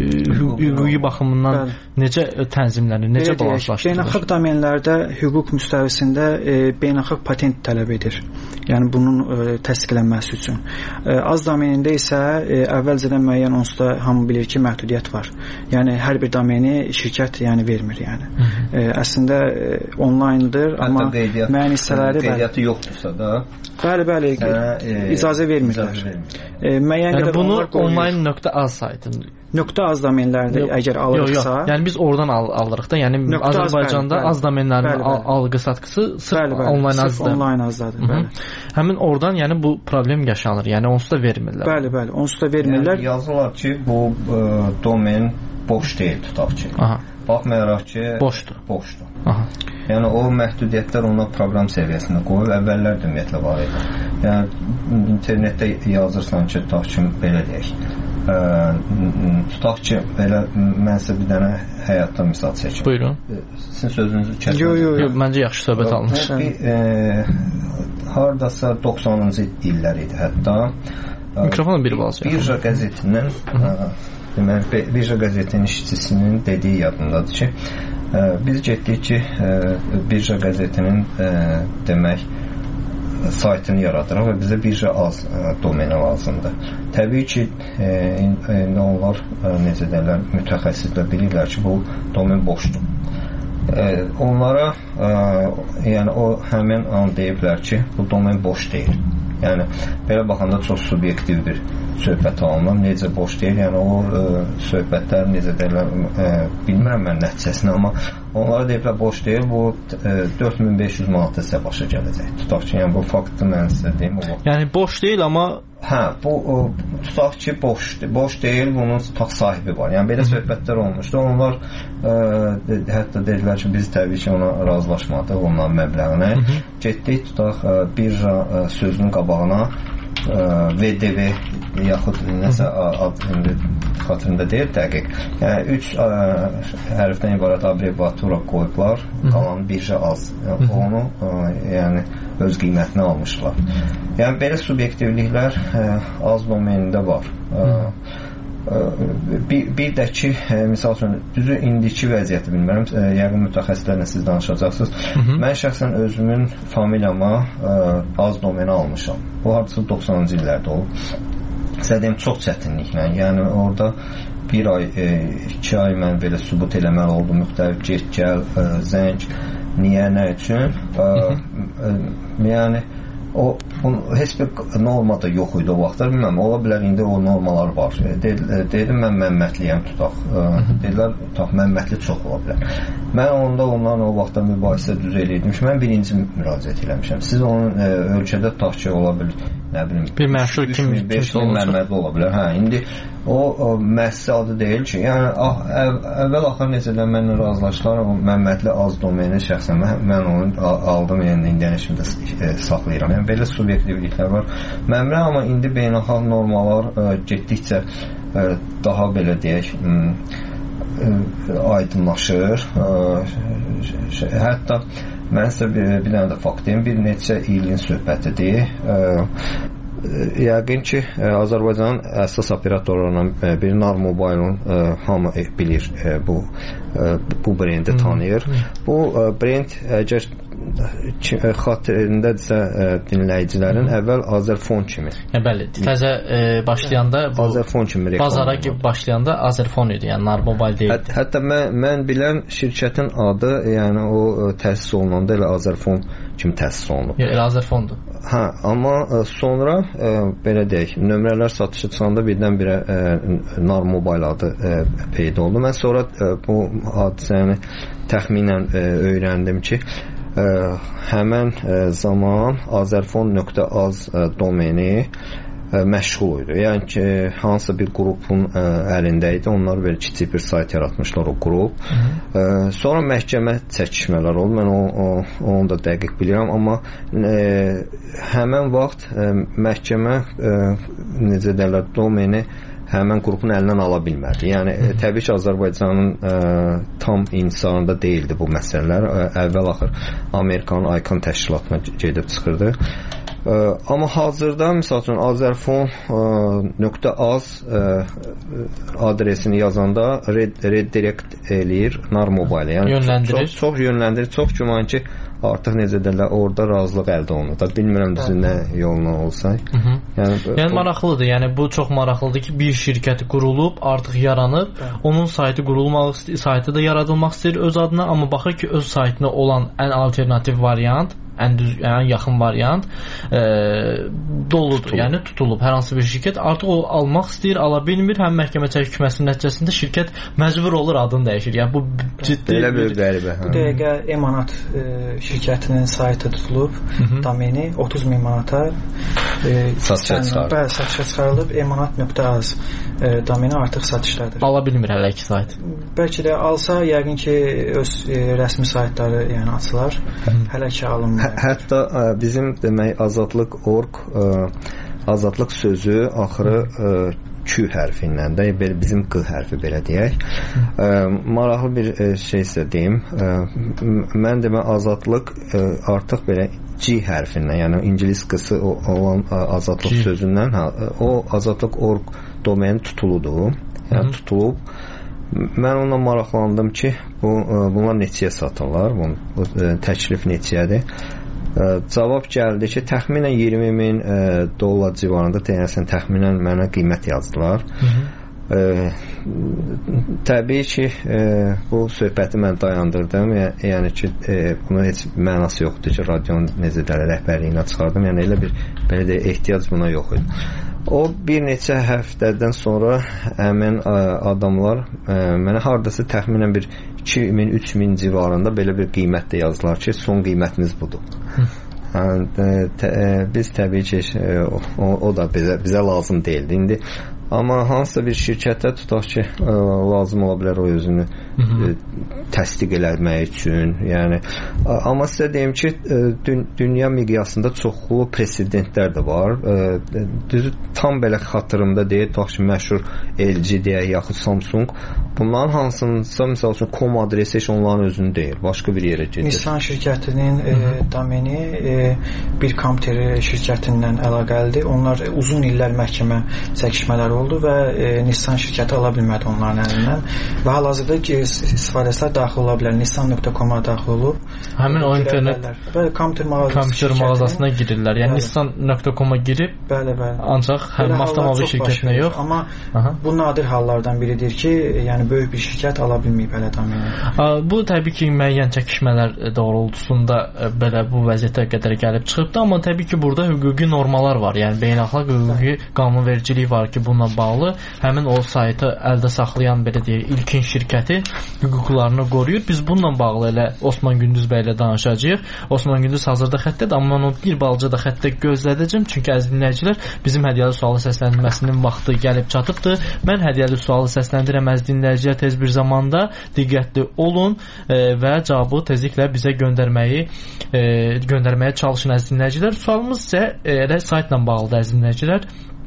hüquqi baxımından bəli, necə tənzimlənir, necə balanslaşdırılır? Beynəlxalq domenlərdə hüquq müstəvisində e, beynəlxalq patent tələb edir. Yəni bunun e, təsdiqlənməsi üçün. E, az domenində isə e, əvvəlcədən müəyyən onsuz da hamı bilir ki, məhdudiyyət var. Yəni hər bir domeni şirkət yəni vermir yəni. E, əslində e, onlayndır, amma müəyyən hissələri qeydiyyatı yoxdursa da bəli, bəli, e, icazə vermirlər. E, müəyyən yəni bunu online.az saytında nöqtə az domenlərdə əgər alırıqsa, yox, yox. Yəni biz oradan al alırıq da. Yəni nöqtə Azərbaycanda az, az domenlərin al algı satqısı sırf bəli, bəli, online azdır. Online azdadır, bəli. Həmin oradan yəni bu problem yaşanır. Yəni onsuz da vermirlər. Bəli, bəli, onsuz da vermirlər. Yəni, yazırlar ki, bu ə, domen boş deyil tutaq ki. Aha. Baxmayaraq ki, boşdur. Boşdur. Aha. Yəni o məhdudiyyətlər ona proqram səviyyəsində qoyulur. Əvvəllər də ümumiyyətlə var idi. Yəni internetdə yazırsan ki, tutaq ki, belə deyək. Ə, tutaq ki, belə mən sizə bir dənə həyatdan misal çəkim. Buyurun. Sizin sözünüzü kəsmədim. Yox, yox, yox. Məncə yaxşı söhbət almış. Bir, e, hardasa doxsanıncı illər idi hətta. Mikrofonu bir balaca. Birja qəzetindən deməli Birja qəzetinin işçisinin dediyi yadındadır ki, ə, biz getdik ki, ə, Birja qəzetinin ə, demək saytını yaradırıq və bizə birja az ə, domeni lazımdır. Təbii ki, e, indi onlar ə, necə deyirlər, mütəxəssislər bilirlər ki, bu domen boşdur. E, onlara ə, yəni o həmin an deyiblər ki, bu domen boş deyil. Yəni belə baxanda çox subyektiv bir söhbət alınır. Necə boş deyil, yəni o ə, söhbətlər necə deyirlər, ə, bilmirəm mən nəticəsini, amma onlara deyiblər boş deyil, bu ə, dörd min beş yüz manata sizə başa gələcək. Tutaq ki, yəni bu faktı mən sizə deyim. O yəni boş deyil, amma hə, bu o, tutaq ki, boş, boş deyil, bunun tutaq sahibi var. Yəni belə söhbətlər olmuşdu. Onlar ə, de, hətta dedilər ki, biz təbii ki, ona razılaşmadıq, onların məbləğinə. Getdik, tutaq ə, birja ə, sözünün qabağına ə, V D V yaxud nəsə ad indi xatırında deyil dəqiq. Yəni üç ə, hərfdən ibarət abreviatura qoyublar, qalan birja az. Yəni, onu ə, yəni öz qiymətini almışlar. Yəni belə subyektivliklər ə, az domenində var. Ə, ə, bir, bir də ki, ə, misal üçün düzü indiki vəziyyəti bilmirəm, ə, yəqin mütəxəssislərlə siz danışacaqsınız. Hı -hı. Mən şəxsən özümün familiyama ə, az domeni almışam. Bu hardasa doxsanıncı illərdə olub. Sizə deyim, çox çətinliklə. Yəni orada bir ay, e, iki ay mən belə sübut eləməli oldum, müxtəlif get, gəl, ə, zəng, niyə, nə üçün. Ə, ə, yəni o bunun heç bir norma da yox idi o vaxtlar. Bilməm, ola bilər indi o normalar var. Dedim mən Məmmətliyəm tutaq. Dedilər tutaq Məmmətli çox ola bilər. Mən onda ondan o vaxtda mübahisə düz eləyirdim ki, mən birinci müraciət eləmişəm. Siz onun e, ölkədə tutaq ki, ola bilər, nə bilim, bir məşhur kimi beş min Məmmədli ola bilər. Hə, indi o, o müəssisə adı deyil ki, yəni ah, əv, əvvəl axır necə də mənlə razılaşdılar, o Məmmədli az domeni şəxsən mən, mən onu aldım, yəni indi şimdi e, saxlayıram. Yəni belə subyektivliklər var. Məmrə, amma indi beynəlxalq normalar e, getdikcə e, daha belə deyək, e, aydınlaşır. E, hətta mən sizə bir, bir dənə də fakt deyim, bir neçə ilin söhbətidir. E, Yəqin ki, Azərbaycanın əsas operatorlarından biri Nar Mobile-un hamı bilir, bu bu brendi tanıyır. Bu brend əgər xatirindədirsə dinləyicilərin əvvəl Azerfon kimi. Hə, bəli, təzə e, başlayanda bu Azerfon kimi reklam. Bazara gibi başlayanda Azerfon idi, yəni Nar Mobile deyildi. Hət, hətta mən, mən bilən şirkətin adı, yəni o təsis olunanda elə Azerfon kimi təsis olunub. Yox, elə Azerfondur. Hə, amma sonra e, belə deyək, nömrələr satışa çıxanda birdən-birə e, Nar Mobile adı e, peyda oldu. Mən sonra e, bu hadisəni təxminən e, öyrəndim ki, Ə, həmən ə, zaman azerfon nöqtə az ə, domeni ə, məşğul idi. Yəni ki, hansısa bir qrupun ə, əlində idi. Onlar belə kiçik bir sayt yaratmışlar o qrup. Ə, sonra məhkəmə çəkişmələr oldu. Mən o, o, onu da dəqiq bilirəm, amma ə, həmən vaxt ə, məhkəmə ə, necə deyirlər, domeni həmən qrupun əlindən ala bilmədi. Yəni e, təbii ki, Azərbaycanın e, tam intisarında deyildi bu məsələlər. E, əvvəl axır Amerikanın ICANN təşkilatına gedib çıxırdı. E, amma hazırda məsəl üçün azerfon nöqtə az e, adresini yazanda red, redirect eləyir Nar Mobile. Yəni yönləndirir. Çox, çox yönləndirir. Çox güman ki, artıq necə deyirlər, orada razılıq əldə olunur. Da bilmirəm düzü nə yolla olsa. Hı -hı. Yəni, yəni bu, maraqlıdır. Yəni bu çox maraqlıdır ki, bir şirkət qurulub, artıq yaranıb, hə. Onun saytı qurulmaq istəyir, saytı da yaradılmaq istəyir öz adına, amma baxır ki, öz saytına olan ən alternativ variant, ən düz, yəni yaxın variant e, doludur. Tutulub. Yəni tutulub hər hansı bir şirkət artıq o almaq istəyir, ala bilmir. Həm məhkəmə çəkişməsinin nəticəsində şirkət məcbur olur, adını dəyişir. Yəni bu ciddi belə bir qəribə. Bu dəqiqə Emanat e, şirkətinin saytı tutulub, Hı -hı. domeni otuz min manata e, satışa çıxarılıb. Bəli, satışa çıxarılıb. Emanat nöqtə az e, domeni artıq satışdadır. Ala bilmir hələ ki sayt. Bəlkə də alsa, yəqin ki öz e, rəsmi saytları yəni açılar. Hı -hı. Hələ ki alınmır. Hətta ə, bizim demək azadlıq nöqtə org ə, azadlıq sözü axırı ə, Q hərfi ilə də, belə bizim Q hərfi belə deyək. Ə, maraqlı bir ə, şey isə deyim. Ə, mən demə azadlıq ə, artıq belə G hərfindən, yəni ingilis qısı olan ə, azadlıq G sözündən, hə, o azadlıq org domeni tutuludur. Yəni Hı. tutulub. Mən onunla maraqlandım ki, bu bunlar neçəyə satırlar? Bu, bu təklif neçədir? Cavab gəldi ki, təxminən iyirmi min e, dollar civarında deyəsən təxminən mənə qiymət yazdılar. Hı -hı. E, təbii ki, e, bu söhbəti mən dayandırdım. Yəni ki, e, bunun heç mənası yoxdur ki, radionun necə də rəhbərliyinə çıxardım. Yəni elə bir belə də ehtiyac buna yox idi. O bir neçə həftədən sonra həmin adamlar ə, mənə hardasa təxminən bir iki min üç min civarında belə bir qiymət də yazdılar ki, son qiymətiniz budur. Yəni, tə, biz təbii ki, o, o da bizə, bizə lazım deyildi. İndi amma hansısa bir şirkətə tutaq ki, ə, lazım ola bilər o özünü ə, təsdiq eləmək üçün. Yəni, ə, amma sizə deyim ki, ə, dün, dünya miqyasında çoxlu presidentlər də var. Ə, düzü tam belə xatırımda deyil, tutaq ki, məşhur L G deyək, yaxud Samsung. Bunların hansınsa, misal üçün, com adresi heç onların özünü deyil, başqa bir yerə gedir. Nissan şirkətinin e, domeni e, bir kompüter şirkətindən əlaqəlidir. Onlar e, uzun illər məhkəmə çəkişmələri oldu və e, Nissan şirkəti ala bilmədi onların əlindən və hal-hazırda e, istifadəçilər daxil ola bilər. nissan nöqtə com-a daxil olub. Həmin o internet bəli, kompüter mağazası kompüter mağazasına girirlər. Yəni nissan nöqtə com-a girib, bəli, bəli. Ancaq həm avtomobil şirkətinə yox. Amma Aha. bu nadir hallardan biridir ki, yəni böyük bir şirkət ala bilməyib belə domeni. Bu təbii ki, müəyyən çəkişmələr doğrultusunda belə bu vəziyyətə qədər gəlib çıxıbdı, amma təbii ki, burada hüquqi normalar var. Yəni beynəlxalq hüquqi qanunvericilik var ki, bununla bağlı həmin o saytı əldə saxlayan belə deyək, ilkin şirkəti hüquqlarını qoruyur. Biz bununla bağlı elə Osman Gündüz bəy ilə danışacağıq. Osman Gündüz hazırda xəttədir, amma mən onu bir balaca da xəttə gözlədəcəm, çünki əziz dinləyicilər, bizim hədiyyəli sualı səsləndirməsinin vaxtı gəlib çatıbdır. Mən hədiyyəli sualı səsləndirəm, əziz dinləyicilər, tez bir zamanda diqqətli olun e, və cavabı tezliklə bizə göndərməyi e, göndərməyə çalışın, əziz dinləyicilər. Sualımız isə elə saytla bağlıdır, əziz dinləyicilər.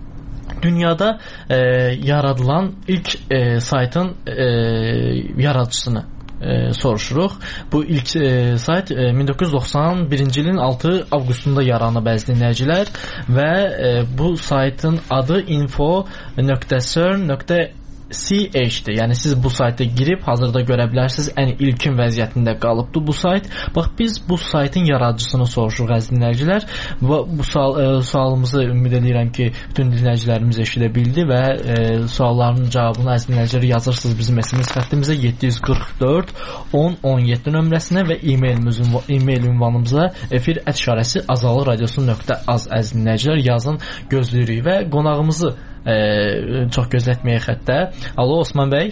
Dünyada e, yaradılan ilk e, saytın e, yaradıcısını e, soruşuruq. Bu ilk e, sayt e, min doqquz yüz doxsan birinci ilin altı avqustunda yaranıb, əziz dinləyicilər, və e, bu saytın adı info nöqtə cern nöqtə C H-dir. Yəni siz bu sayta girib hazırda görə bilərsiniz, ən ilkin vəziyyətində qalıbdı bu sayt. Bax, biz bu saytın yaradıcısını soruşuruq, əziz dinləyicilər. Bu, bu sual, e, sualımızı ümid edirəm ki, bütün dinləyicilərimiz eşidə bildi və e, sualların cavabını, əziz dinləyicilər, yazırsınız bizim S M S xəttimizə yeddi yüz qırx dörd on on yeddi nömrəsinə və e-mail ünvanımıza efir ət işarəsi azalı radiosu nöqtə az, əziz dinləyicilər, yazın, gözləyirik və qonağımızı e, çox gözlətməyək xəttə. Alo, Osman bəy.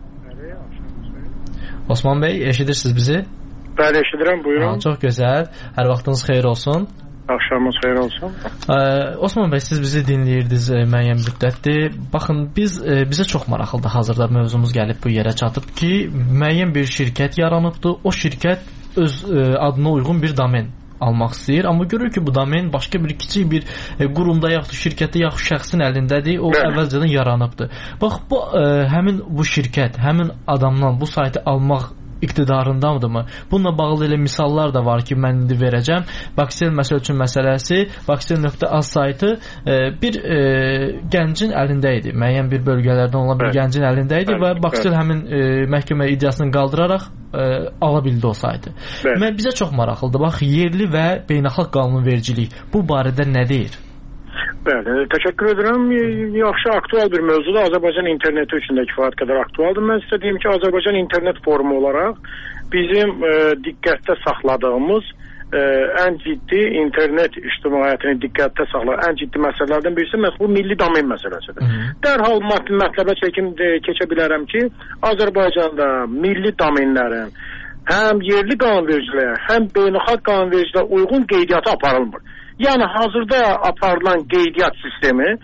Osman bəy, eşidirsiniz bizi? Bəli, eşidirəm, buyurun. Ha, çox gözəl. Hər vaxtınız xeyir olsun. Axşamınız xeyir olsun. Ee, Osman bəy, siz bizi dinləyirdiniz e, müəyyən müddətdir. Baxın, biz e, bizə çox maraqlıdır. Hazırda mövzumuz gəlib bu yerə çatıb ki, müəyyən bir şirkət yaranıbdı. O şirkət öz e, adına uyğun bir domen almaq istəyir, amma görür ki, bu domen başqa bir kiçik bir e, qurumda yaxud şirkətdə yaxud şəxsin əlindədir. O evet. əvvəlcədən yaranıbdı. Bax, bu e, həmin bu şirkət, həmin adamdan bu saytı almaq iqtidarındamdırmı? Bununla bağlı elə misallar da var ki, mən indi verəcəm. Baksel məsəl üçün məsələsi, baksel nöqtə az saytı e, bir e, gəncin əlində idi. Müəyyən bir bölgələrdən olan bir evet. gəncin əlində idi evet. və Baksel evet. həmin e, məhkəmə iddiasını qaldıraraq e, ala bildi o saytı. Evet. Mən bizə çox maraqlıdır. Bax, yerli və beynəlxalq qanunvericilik bu barədə nə deyir? Bəli, təşəkkür edirəm. Yaxşı, aktual bir mövzudur. Azərbaycan interneti üçün də kifayət qədər aktualdır. Mən sizə deyim ki, Azərbaycan internet forumu olaraq bizim e, diqqətdə saxladığımız e, ən ciddi internet ictimaiyyətini diqqətdə saxlayan ən ciddi məsələlərdən birisi məhz bu milli domen məsələsidir. Hı -hı. Dərhal mətləbə çəkim e, keçə bilərəm ki, Azərbaycanda milli domenlərin həm yerli qanunvericiliyə, həm beynəlxalq qanunvericiliyə uyğun qeydiyyatı aparılmır. Yəni hazırda aparılan qeydiyyat sistemi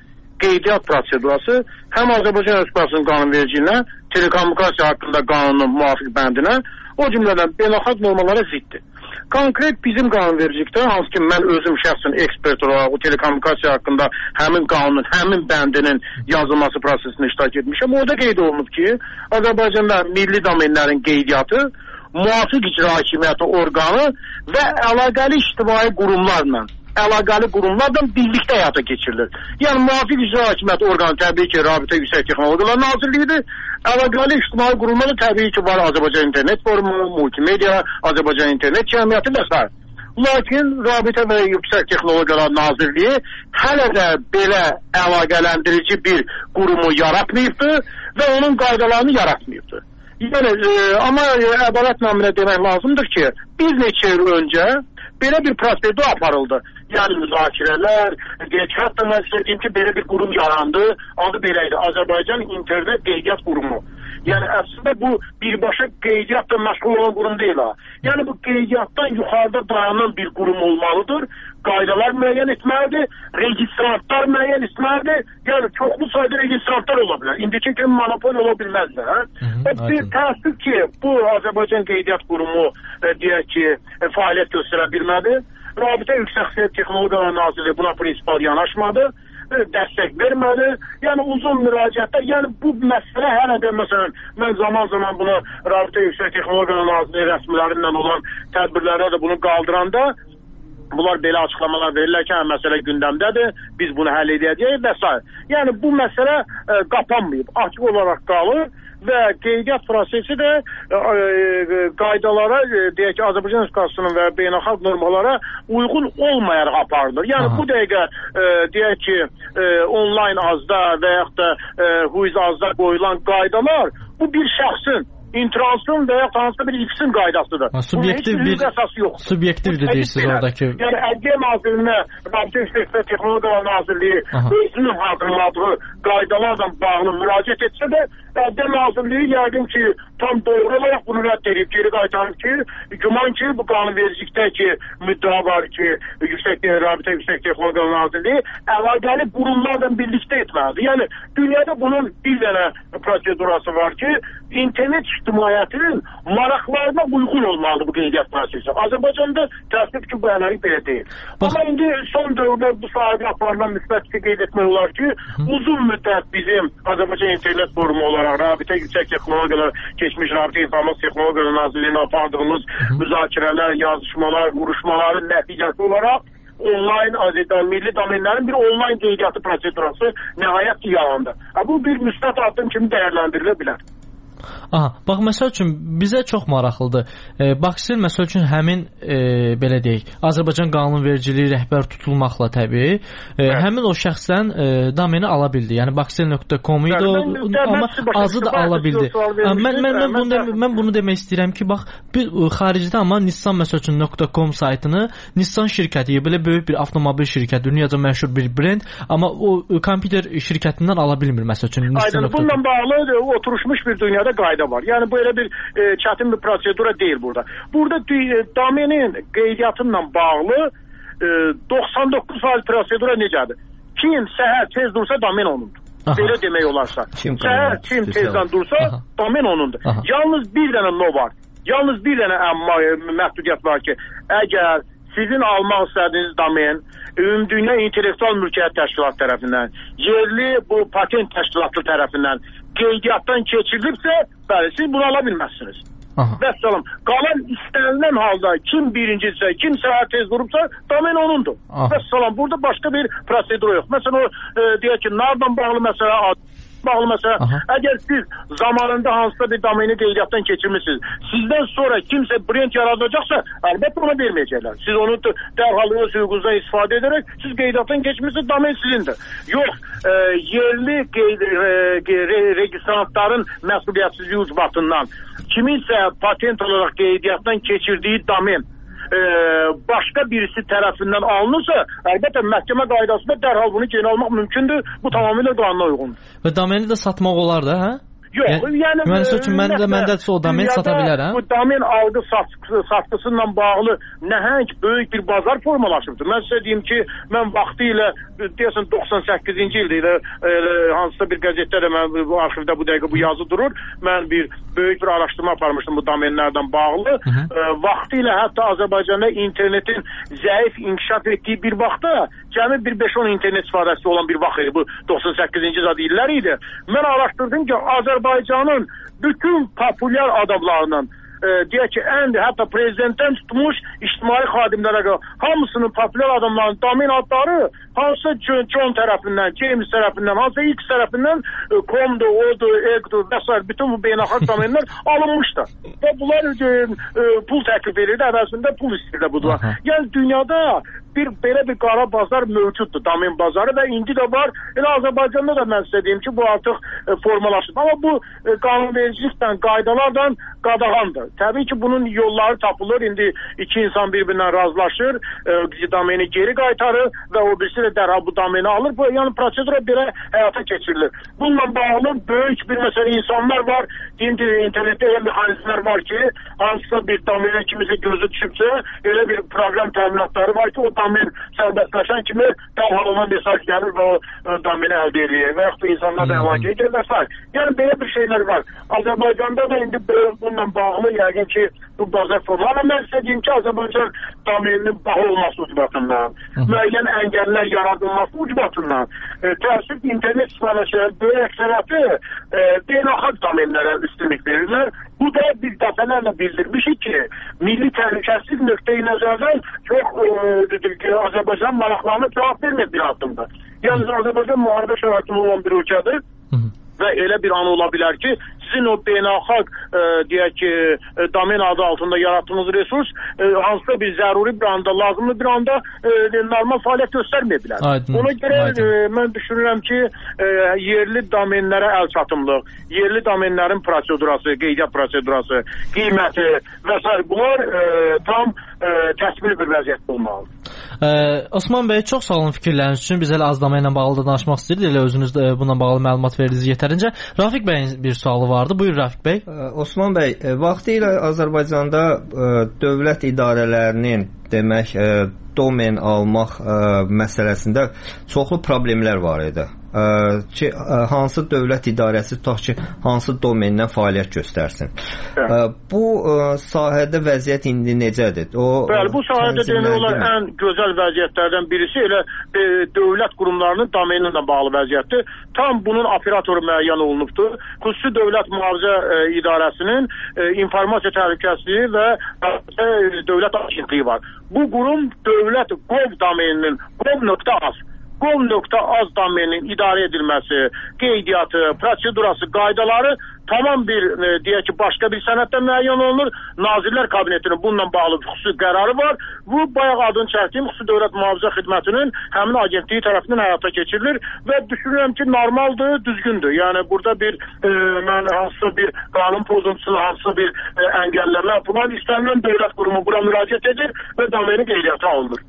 qeydiyyat prosedurası həm Azərbaycan Respublikasının qanunvericiliyinə, telekommunikasiya haqqında qanunun müvafiq bəndinə, o cümlədən beynəlxalq normalara ziddir. Konkret bizim qanunvericilikdə, hansı ki mən özüm şəxsən ekspert olaraq o telekommunikasiya haqqında həmin qanunun, həmin bəndinin yazılması prosesində iştirak etmişəm. Orada qeyd olunub ki, Azərbaycanda milli domenlərin qeydiyyatı müvafiq icra hakimiyyəti orqanı və əlaqəli ictimai qurumlarla, əlaqəli qurumlarla birlikdə həyata keçirilir. Yəni müvafiq icra hakimiyyəti orqanı təbii ki, Rabitə Yüksək Texnologiyalar Nazirliyidir. Əlaqəli ictimai qurumları təbii ki, var Azərbaycan İnternet Forumu, Multimedia, Azərbaycan İnternet Cəmiyyəti və s. Lakin Rabitə və Yüksək Texnologiyalar Nazirliyi hələ də belə əlaqələndirici bir qurumu yaratmayıbdır və onun qaydalarını yaratmayıbdır. Yəni, e, amma ədalet naminə demək lazımdır ki, bir neçə il öncə belə bir prosedur aparıldı. Yəni müzakirələr, deyək, hətta mən istədiyim ki, belə bir qurum yarandı, adı belə idi, Azərbaycan İnternet Qeydiyyat Qurumu. Yəni əslində bu birbaşa qeydiyyatla məşğul olan qurum deyil ha. Yəni bu qeydiyyatdan yuxarıda dayanan bir qurum olmalıdır. Qaydalar müəyyən etməlidir, registrantlar müəyyən etməlidir. Yəni çoxlu sayda registrantlar ola bilər. İndiki kimi monopol ola bilməzlər. Hə? Bir təəssüf ki, bu Azərbaycan Qeydiyyat Qurumu e, deyək ki, e, fəaliyyət göstərə bilmədi. Rabitə Yüksək Texnologiyalar Nazirliyi buna prinsipal yanaşmadı, e, dəstək vermədi. Yəni uzun müraciətlər, yəni bu məsələ hələ də məsələn, mən zaman-zaman bunu Rabitə Yüksək Texnologiyalar Nazirliyi rəsmilərindən olan tədbirlərdə də bunu qaldıranda bunlar belə açıqlamalar verirlər ki, məsələ gündəmdədir, biz bunu həll edəcəyik və s. Yəni bu məsələ e, qapanmayıb, açıq olaraq qalır və qeydiyyat prosesi də e, e, qaydalara, e, deyək ki, Azərbaycan Respublikasının və beynəlxalq normalara uyğun olmayaraq aparılır. Yəni Aha. bu dəqiqə e, deyək ki, e, onlayn azda və yaxud da e, huiz azda qoyulan qaydalar bu bir şəxsin intransın və ya hansısa bir ikisinin qaydasıdır. Ha, subyektiv bir əsası yoxdur. Subyektivdir deyirsiniz oradakı. Yəni Ədliyyə Nazirinə, Rabitə Yüksək Texnologiyalar Nazirliyi özünün hazırladığı qaydalarla bağlı müraciət etsə də, Ədliyyə Nazirliyi yəqin ki, tam doğru olaraq bunu rədd edib, geri qaytarıb ki, güman ki, bu qanunvericilikdəki müddəa var ki, Yüksək Rabitə Yüksək Texnologiyalar Nazirliyi əlaqəli qurumlarla birlikdə etməlidir. Yəni dünyada bunun bir dənə prosedurası var ki, internet ictimaiyyətinin maraqlarına uyğun olmalıdır bu qeydiyyat prosesi. Azərbaycanda təəssüf ki, bu ənəlik belə deyil. Bax. Amma indi son dövrdə bu sahədə aparılan müsbət ki, qeyd etmək olar ki, Hı. uzun müddət bizim Azərbaycan İnternet Forumu olaraq Rabitə Yüksək Texnologiyalar, keçmiş Rabitə İnformasiya Texnologiyalar Nazirliyinə apardığımız Hı. müzakirələr, yazışmalar, vuruşmaların nəticəsi olaraq onlayn azədən milli domenlərin bir onlayn qeydiyyatı prosedurası nəhayət ki, yarandı. Bu bir müsbət addım kimi dəyərləndirilə bilər. Aha, bax məsəl üçün bizə çox maraqlıdır. E, Baksel məsəl üçün həmin e, belə deyək, Azərbaycan qanunvericiliyi rəhbər tutulmaqla təbii, e, həmin o şəxsdən e, domeni ala bildi. Yəni baksel nöqtə com idi, o, amma azı da ala bildi. Mən mən mən bunu dem mən bunu demək istəyirəm ki, bax bir xaricdə amma Nissan məsəl üçün .com saytını Nissan şirkəti, belə böyük bir avtomobil şirkəti, dünyaca məşhur bir brend, amma o kompüter şirkətindən ala bilmir məsəl üçün Nissan. Aynen, bununla bağlı oturmuş bir dünyada qayda var. Yəni bu elə bir e, çətin bir prosedura deyil burada. Burada e, domenin qeydiyyatıyla bağlı e, doxsan doqquz faiz prosedura necədir? Kim səhər tez dursa domen onundur. Aha. Belə demək olarsa. Kim səhər kim tezdən dursa Aha. domen onundur. Aha. Yalnız bir dənə no var. Yalnız bir dənə əmma məhdudiyyət var ki, əgər sizin almaq istədiyiniz domen Ümumdünya İntellektual Mülkiyyət Təşkilatı tərəfindən, yerli bu patent təşkilatı tərəfindən qeydiyyatdan keçirilibsə, bəli, siz bunu ala bilməzsiniz. Vəssalam. Qalan istənilən halda kim birincisə, kim səhər tez durubsa, domen onundur. Vəssalam. Burada başqa bir prosedur yox. Məsələn, o e, deyək ki, nardan bağlı məsələ bağlı məsələ, Aha. əgər siz zamanında hansısa bir domeni qeydiyyatdan keçirmişsiniz, sizdən sonra kimsə brend yaradacaqsa, əlbəttə ona verməyəcəklər. Siz onu dərhal öz hüququnuzdan istifadə edərək, siz qeydiyyatdan keçmişsiniz, domen sizindir. Yox, e, yerli qeyd, e, re, registrantların məsuliyyətsizliyi ucbatından kiminsə patent olaraq qeydiyyatdan keçirdiyi domen e, başqa birisi tərəfindən alınırsa, əlbəttə məhkəmə qaydasında dərhal bunu geri almaq mümkündür. Bu tamamilə qanuna uyğundur. Və domeni də satmaq olar da, hə? Yox, yəni, yəni mühəndis üçün mən də məndə o domen sata bilərəm. Bu domen alğı satqısı, satqısıyla bağlı nəhəng böyük bir bazar formalaşıbdır. Mən sizə deyim ki, mən vaxtı ilə deyəsən doxsan səkkizinci ildə ilə e, hansısa bir qəzetdə də mən bu arxivdə bu dəqiqə bu yazı durur. Mən bir böyük bir araşdırma aparmışdım bu domenlərdən bağlı. E, vaxtı ilə hətta Azərbaycanda internetin zəif inkişaf etdiyi bir vaxtda cəmi bir beş on internet istifadəçisi olan bir vaxt idi. Bu doxsan səkkizinci illər idi. Mən araşdırdım ki, Azərbaycanın bütün populyar adamlarının e, deyək ki, ən hətta prezidentdən tutmuş ictimai xadimlərə qədər hamısının populyar adamların domen adları hansı John tərəfindən, James tərəfindən, hansı X tərəfindən e, komdu, odu, egdu və s. bütün bu beynəlxalq domenlər alınmışdı. Və bunlar e, e, pul təklif edirdi, əvəzində pul istəyirdi budur. Yəni dünyada bir belə bir qara bazar mövcuddur, domen bazarı və indi də var. Elə Azərbaycanda da mən sizə deyim ki, bu artıq e, formalaşıb. Amma bu e, qanunvericilikdən, qaydalardan qadağandır. Təbii ki, bunun yolları tapılır. İndi iki insan bir-birindən razılaşır, e, domeni geri qaytarır və o birisi də dərhal bu domeni alır. Bu, yəni prosedura belə həyata keçirilir. Bununla bağlı böyük bir məsələ insanlar var. Deyim ki, internetdə elə mexanizmlər var ki, hansısa bir domeni kimisi gözü düşübsə, elə bir proqram təminatları var ki, o domen sərbəstləşən kimi dərhal ona mesaj gəlir və o domeni əldə edir. Və yaxud da insanlar da əlaqə edir və s. Yəni belə bir şeylər var. Azərbaycanda da indi bununla bağlı yəqin ki, bu bazar formaları. Mən sizə deyim ki, Azərbaycan domeninin baha olması ucbatından, müəyyən əngəllər yaradılması ucbatından, e, təəssüf internet istifadəçilərin böyük əksəriyyəti e, beynəlxalq domenlərə üstünlük verirlər. Bu da biz dəfələrlə bildirmişik ki, milli təhlükəsizlik nöqteyi nəzərdən çox e, Azərbaycan maraqlarına cavab vermir bir addımda. Yəni Azərbaycan müharibə şəraitində olan bir ölkədir və elə bir an ola bilər ki, sizin o beynəlxalq e, deyək ki, e, domen adı altında yaratdığınız resurs e, hansısa bir zəruri bir anda, lazımlı bir anda e, normal fəaliyyət göstərməyə bilər. Aydın, Ona görə e, mən düşünürəm ki, e, yerli domenlərə əl çatımlıq, yerli domenlərin prosedurası, qeydiyyat prosedurası, qiyməti və s. bunlar e, tam e, təsvir bir vəziyyətdə olmalıdır. Ə, Osman bəy, çox sağ olun fikirləriniz üçün. Biz elə az domenlə bağlı da danışmaq istəyirdik. Elə özünüz də bununla bağlı məlumat verdiniz yetərincə. Rafiq bəyin bir sualı vardı. Buyur Rafiq bəy. Osman bəy, vaxtı ilə Azərbaycanda ə, dövlət idarələrinin demək ə, domen almaq ə, məsələsində çoxlu problemlər var idi. Ə, ki, ə, hansı dövlət idarəsi tutaq ki, hansı domendən fəaliyyət göstərsin. Ə, bu ə, sahədə vəziyyət indi necədir? O Bəli, bu sahədə demək olar ən gözəl vəziyyətlərdən birisi elə e, dövlət qurumlarının domeni ilə bağlı vəziyyətdir. Tam bunun operatoru müəyyən olunubdur. Xüsusi Dövlət Mühafizə e, İdarəsinin e, informasiya təhlükəsizliyi və e, dövlət agentliyi var. Bu qurum dövlət gov domeninin gov.az gov.az domeninin idarə edilməsi, qeydiyyatı, prosedurası, qaydaları tamam bir e, deyək ki, başqa bir sənəddə müəyyən olunur. Nazirlər Kabinetinin bununla bağlı xüsusi qərarı var. Bu bayaq adını çəkdiyim Xüsusi Dövlət Mühafizə Xidmətinin həmin agentliyi tərəfindən həyata keçirilir və düşünürəm ki, normaldır, düzgündür. Yəni burada bir e, mən hansısa bir qanun pozuntusu, hansısa bir e, əngəlləmə falan istənilən dövlət qurumu bura müraciət edir və domeni qeydiyyata alınır.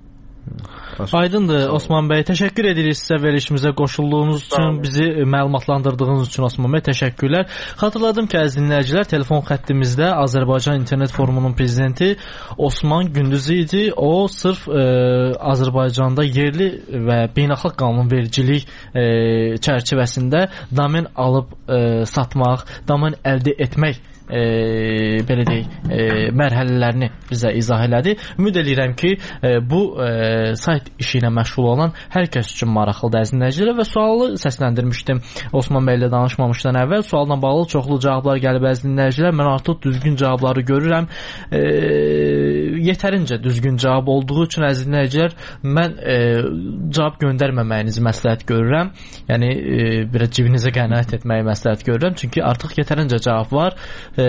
Aydındır Osman bəy, təşəkkür edirik sizə verilişimizə qoşulduğunuz üçün, bizi məlumatlandırdığınız üçün Osman bəy, təşəkkürlər. Xatırladım ki, əziz dinləyicilər, telefon xəttimizdə Azərbaycan İnternet Forumunun prezidenti Osman Gündüzü idi. O sırf e, Azərbaycanda yerli və beynəlxalq qanunvericilik e, çərçivəsində domen alıb e, satmaq, domen əldə etmək E, belə deyək, e, mərhələlərini bizə izah elədi. Ümid edirəm ki, e, bu e, sayt işi ilə məşğul olan hər kəs üçün maraqlıdır əziz dinləyicilər və sualı səsləndirmişdim Osman bəylə danışmamışdan əvvəl. Sualla bağlı çoxlu cavablar gəlib əziz dinləyicilər. Mən artıq düzgün cavabları görürəm. E, yetərincə düzgün cavab olduğu üçün əziz dinləyicilər, mən e, cavab göndərməməyinizi məsləhət görürəm. Yəni e, biraz cibinizə qənaət etməyi məsləhət görürəm. Çünki artıq yetərincə cavab var. E,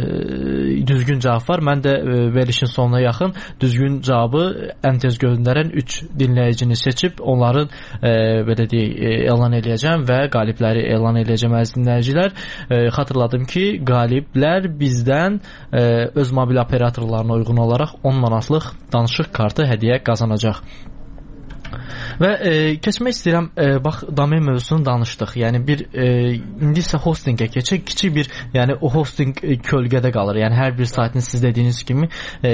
düzgün cavab var. Mən də e, verilişin sonuna yaxın düzgün cavabı ən tez göndərən üç dinləyicini seçib onların e, belə deyək, e, elan eləyəcəm və qalibləri elan eləyəcəm əziz dinləyicilər. E, xatırladım ki, qaliblər bizdən e, öz mobil operatorlarına uyğun olaraq on manatlıq danışıq kartı hədiyyə qazanacaq. Və e, keçmək istəyirəm, e, bax domen mövzusunu danışdıq. Yəni bir e, indi isə hostinqə keçək. Kiçik bir, yəni o hosting kölgədə qalır. Yəni hər bir saytın siz dediyiniz kimi e,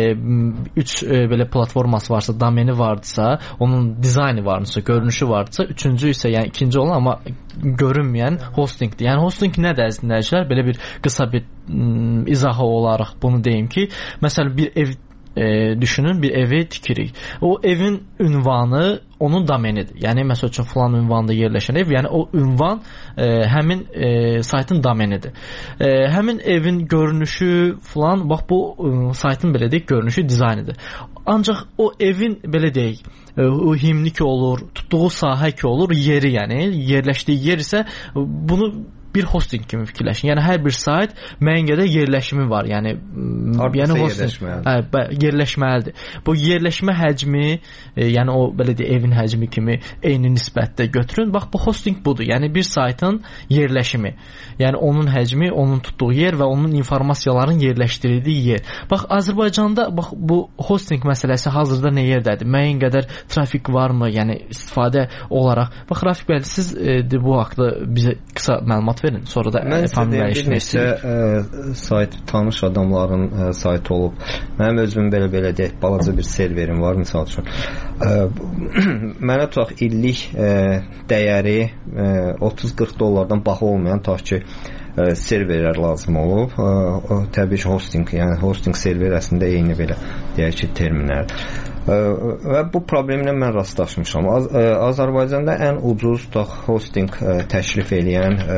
üç e, belə platforması varsa, domeni vardısa, onun dizaynı varsa, görünüşü vardısa, üçüncü isə yəni ikinci olan amma görünməyən hostingdir. Yəni hosting nədir əziz dinləyicilər? Belə bir qısa bir m, izahı olaraq bunu deyim ki, məsələn bir ev E, düşünün, bir evi tikirik. O evin ünvanı onun domenidir. Yəni məsəl üçün falan ünvanda yerləşən ev, yəni o ünvan e, həmin e, saytın domenidir. E, həmin evin görünüşü falan, bax bu e, saytın belə deyək, görünüşü, dizaynıdır. Ancaq o evin belə deyək, e, o himni ki olur, tutduğu sahə ki olur, yeri yəni, yerləşdiyi yer isə bunu bir hosting kimi fikirləşin. Yəni hər bir sayt müəyyən qədər yerləşimi var. Yəni yəni hosting hə, yerləşməlidir. Bu yerləşmə həcmi, e, yəni o belə deyə evin həcmi kimi eyni nisbətdə götürün. Bax bu hosting budur. Yəni bir saytın yerləşimi. Yəni onun həcmi, onun tutduğu yer və onun informasiyaların yerləşdirildiyi yer. Bax Azərbaycanda bax bu hosting məsələsi hazırda nə yerdədir? Müəyyən qədər trafik varmı? Yəni istifadə olaraq. Bax Rafiq bəy, siz e, bu haqqda bizə qısa məlumat verin. Sonra da bir neçə sayt tanış adamların ə, saytı olub. Mənim özüm belə-belə deyək, balaca bir serverim var misal üçün. Ə, mənə tutaq illik ə, dəyəri ə, otuz qırx dollardan baha olmayan tutaq ki ə, serverlər lazım olub. Ə, təbii ki hosting, yəni hosting server əslində eyni belə deyək ki terminlərdir. Və bu problemlə mən rastlaşmışam. Az, ə, Azərbaycanda ən ucuz tutaq hosting ə, təklif eləyən ə,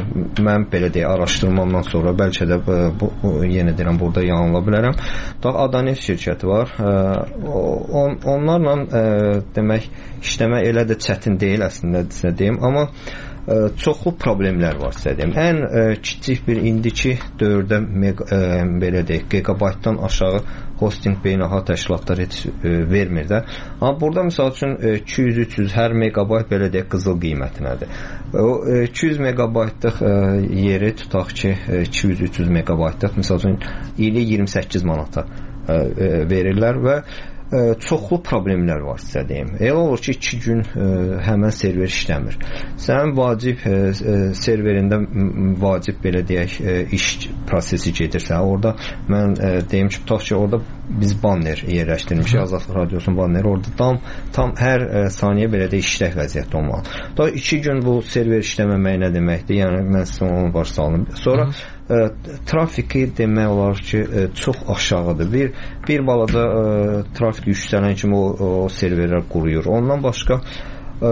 mən belə deyə araşdırmamdan sonra bəlkə də ə, bu, bu yenə deyirəm burada yanıla bilərəm. Tutaq Adanef şirkəti var. Ə, on, onlarla ə, demək işləmək elə də çətin deyil əslində sizə deyim, amma ə, çoxlu problemlər var sizə deyim. Ən ə, kiçik bir indiki dövrdə mega, ə, belə deyək gigabaytdan aşağı hosting beynəlxalq təşkilatlar heç ə, vermir də. Amma burada məsəl üçün iki yüz üç yüz hər megabayt belə deyək qızıl qiymətinədir. O iki yüz megabaytlıq ə, yeri tutaq ki iki yüz üç yüz megabaytlıq məsəl üçün ili iyirmi səkkiz manata ə, ə, verirlər və ə, çoxlu problemlər var sizə deyim. Elə olur ki iki gün ə, həmən server işləmir. Sənin vacib ə, ə, serverində vacib belə deyək ə, iş prosesi gedirsə, orada mən ə, deyim ki, tutaq ki orada biz banner yerləşdirmişik, Azadlıq Radiosunun banneri orada tam tam hər ə, saniyə belə də işlək vəziyyətdə olmalı. Da iki gün bu server işləməmək nə deməkdir? Yəni mən sizə onu baş saldım. Sonra ə, trafiki demək olar ki ə, çox aşağıdır. Bir bir balaca ə, trafik yüksələn kimi o, o serverlər quruyur. Ondan başqa ə,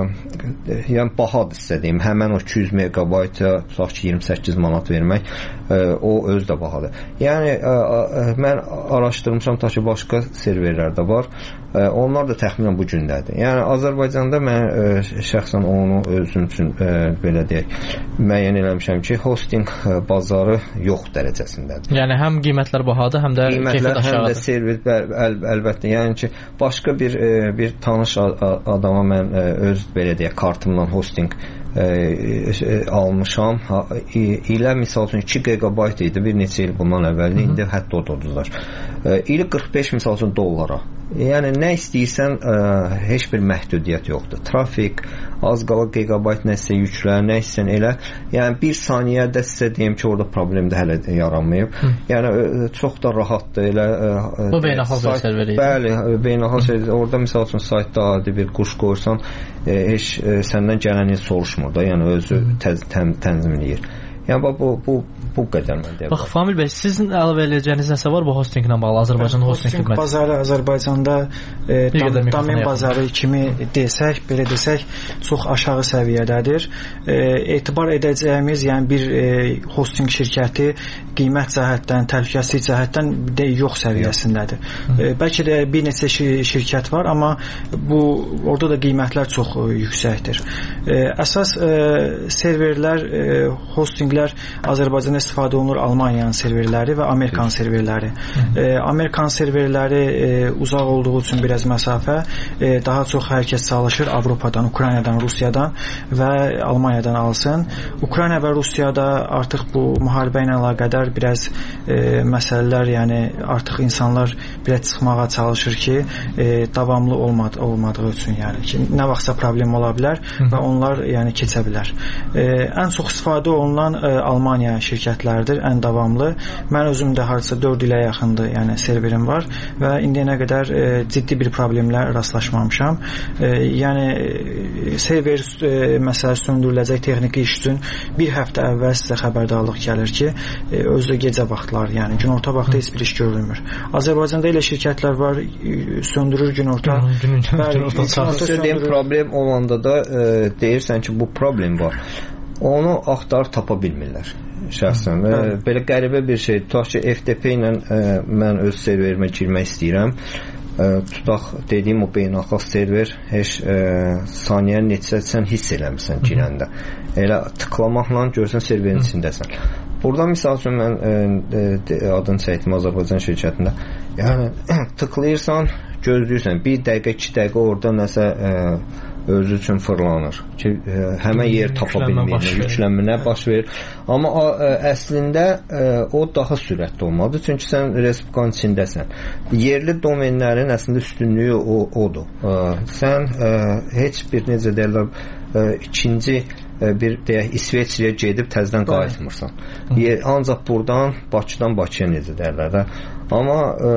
yəni bahadır sizə deyim. Həmən o iki yüz megabayta tutaq ki iyirmi səkkiz manat vermək ə, o özü də bahadır. Yəni ə, ə, mən araşdırmışam ta ki başqa serverlər də var. Ə, onlar da təxminən bu gündədir. Yəni Azərbaycanda mən ə, şəxsən onu özüm üçün ə, belə deyək müəyyən eləmişəm ki, hosting ə, bazarı yox dərəcəsindədir. Yəni həm qiymətlər bahadır, həm də qiymətlər həm də servis əl, əlbəttə. Yəni ki, başqa bir ə, bir tanış adama mən ə, öz belə deyək kartımdan hosting ə, ə, almışam. Ha, ilə misal üçün iki gigabayt idi bir neçə il bundan əvvəl. İndi hətta o da uduzlar. Ə, ili qırx beş misal üçün dollara. Yəni nə istəyirsən ə, heç bir məhdudiyyət yoxdur. Trafik, az qala gigabayt nəsə yüklər, nə istəyirsən elə. Yəni bir saniyədə sizə deyim ki, orada problem də hələ yaranmayıb. Hı. Yəni ə, çox da rahatdır elə. Ə, Bu beynəlxalq serveri idi. Bəli, beynəlxalq serveri. Orada məsəl üçün saytda adi bir quş qoysan, ə, heç ə, səndən gələni soruşmur da, yəni özü təz, tən, tənzimləyir. Yəni bu bu bu qədər mən deyirəm. Bax Famil bəy, sizin əlavə edəcəyiniz nəsə var bu hostinglə bağlı Azərbaycan hosting xidməti? Bazarı Azərbaycanda e, dam, domen bazarı kimi desək, belə desək, çox aşağı səviyyədədir. E, etibar edəcəyimiz, yəni bir e, hosting şirkəti qiymət cəhətdən, təhlükəsizlik cəhətdən də yox səviyyəsindədir. E, bəlkə də bir neçə şirkət var, amma bu orada da qiymətlər çox e, yüksəkdir. E, əsas e, serverlər, e, hostinglər Azərbaycanda istifadə olunur Almaniyanın serverləri və Amerikan serverləri. E, Amerikan serverləri e, uzaq olduğu üçün biraz məsafə, e, daha çox hər kəs çalışır Avropadan, Ukraynadan, Rusiyadan və Almaniyadan alsın. Ukrayna və Rusiyada artıq bu müharibə ilə əlaqədar biraz e, məsələlər, yəni artıq insanlar biraz çıxmağa çalışır ki, e, davamlı olmad olmadığı üçün, yəni ki, nə vaxtsa problem ola bilər və onlar yəni keçə bilər. E, ən çox istifadə olunan e, Almaniya şirkətləridir, ən davamlı. Mən özüm də hardasa dörd ilə yaxındır, yəni serverim var və indiyənə qədər e, ciddi bir problemlə rastlaşmamışam. E, yəni server e, məsələ söndürüləcək texniki iş üçün bir həftə əvvəl sizə xəbərdarlıq gəlir ki, e, özü gecə vaxtları, yəni günorta vaxtı heç bir iş görülmür. Azərbaycanda elə şirkətlər var, söndürür günorta. Söylediğim problem olanda da e, deyirsən ki, bu problem var. Onu axtarıb tapa bilmirlər şəxsən. Hı, e, belə qəribə bir şey. Tutaq ki, F T P ilə e, mən öz serverimə girmək istəyirəm. E, tutaq dediyim o beynəlxalq server heç e, saniyə neçə sən hiss eləmirsən girəndə. Elə tıklamaqla görsən serverin içindəsən. Burada misal üçün mən e, e, adını çəkdim Azərbaycan şirkətində. Yəni tıklayırsan, gözləyirsən, bir dəqiqə, iki dəqiqə orada nəsə e, özü üçün fırlanır ki, e, həmən yer tapa bilmir, yüklənmə baş verir. Amma e, əslində e, o daha sürətli olmalıdır, çünki sən respublikanın içindəsən. Yerli domenlərin əslində üstünlüyü o, odur. E, sən e, heç bir necə deyirlər, e, ikinci bir deyək İsveçrəyə gedib təzədən qayıtmırsan. Ancaq buradan Bakıdan Bakıya necə deyirlər də. Amma e,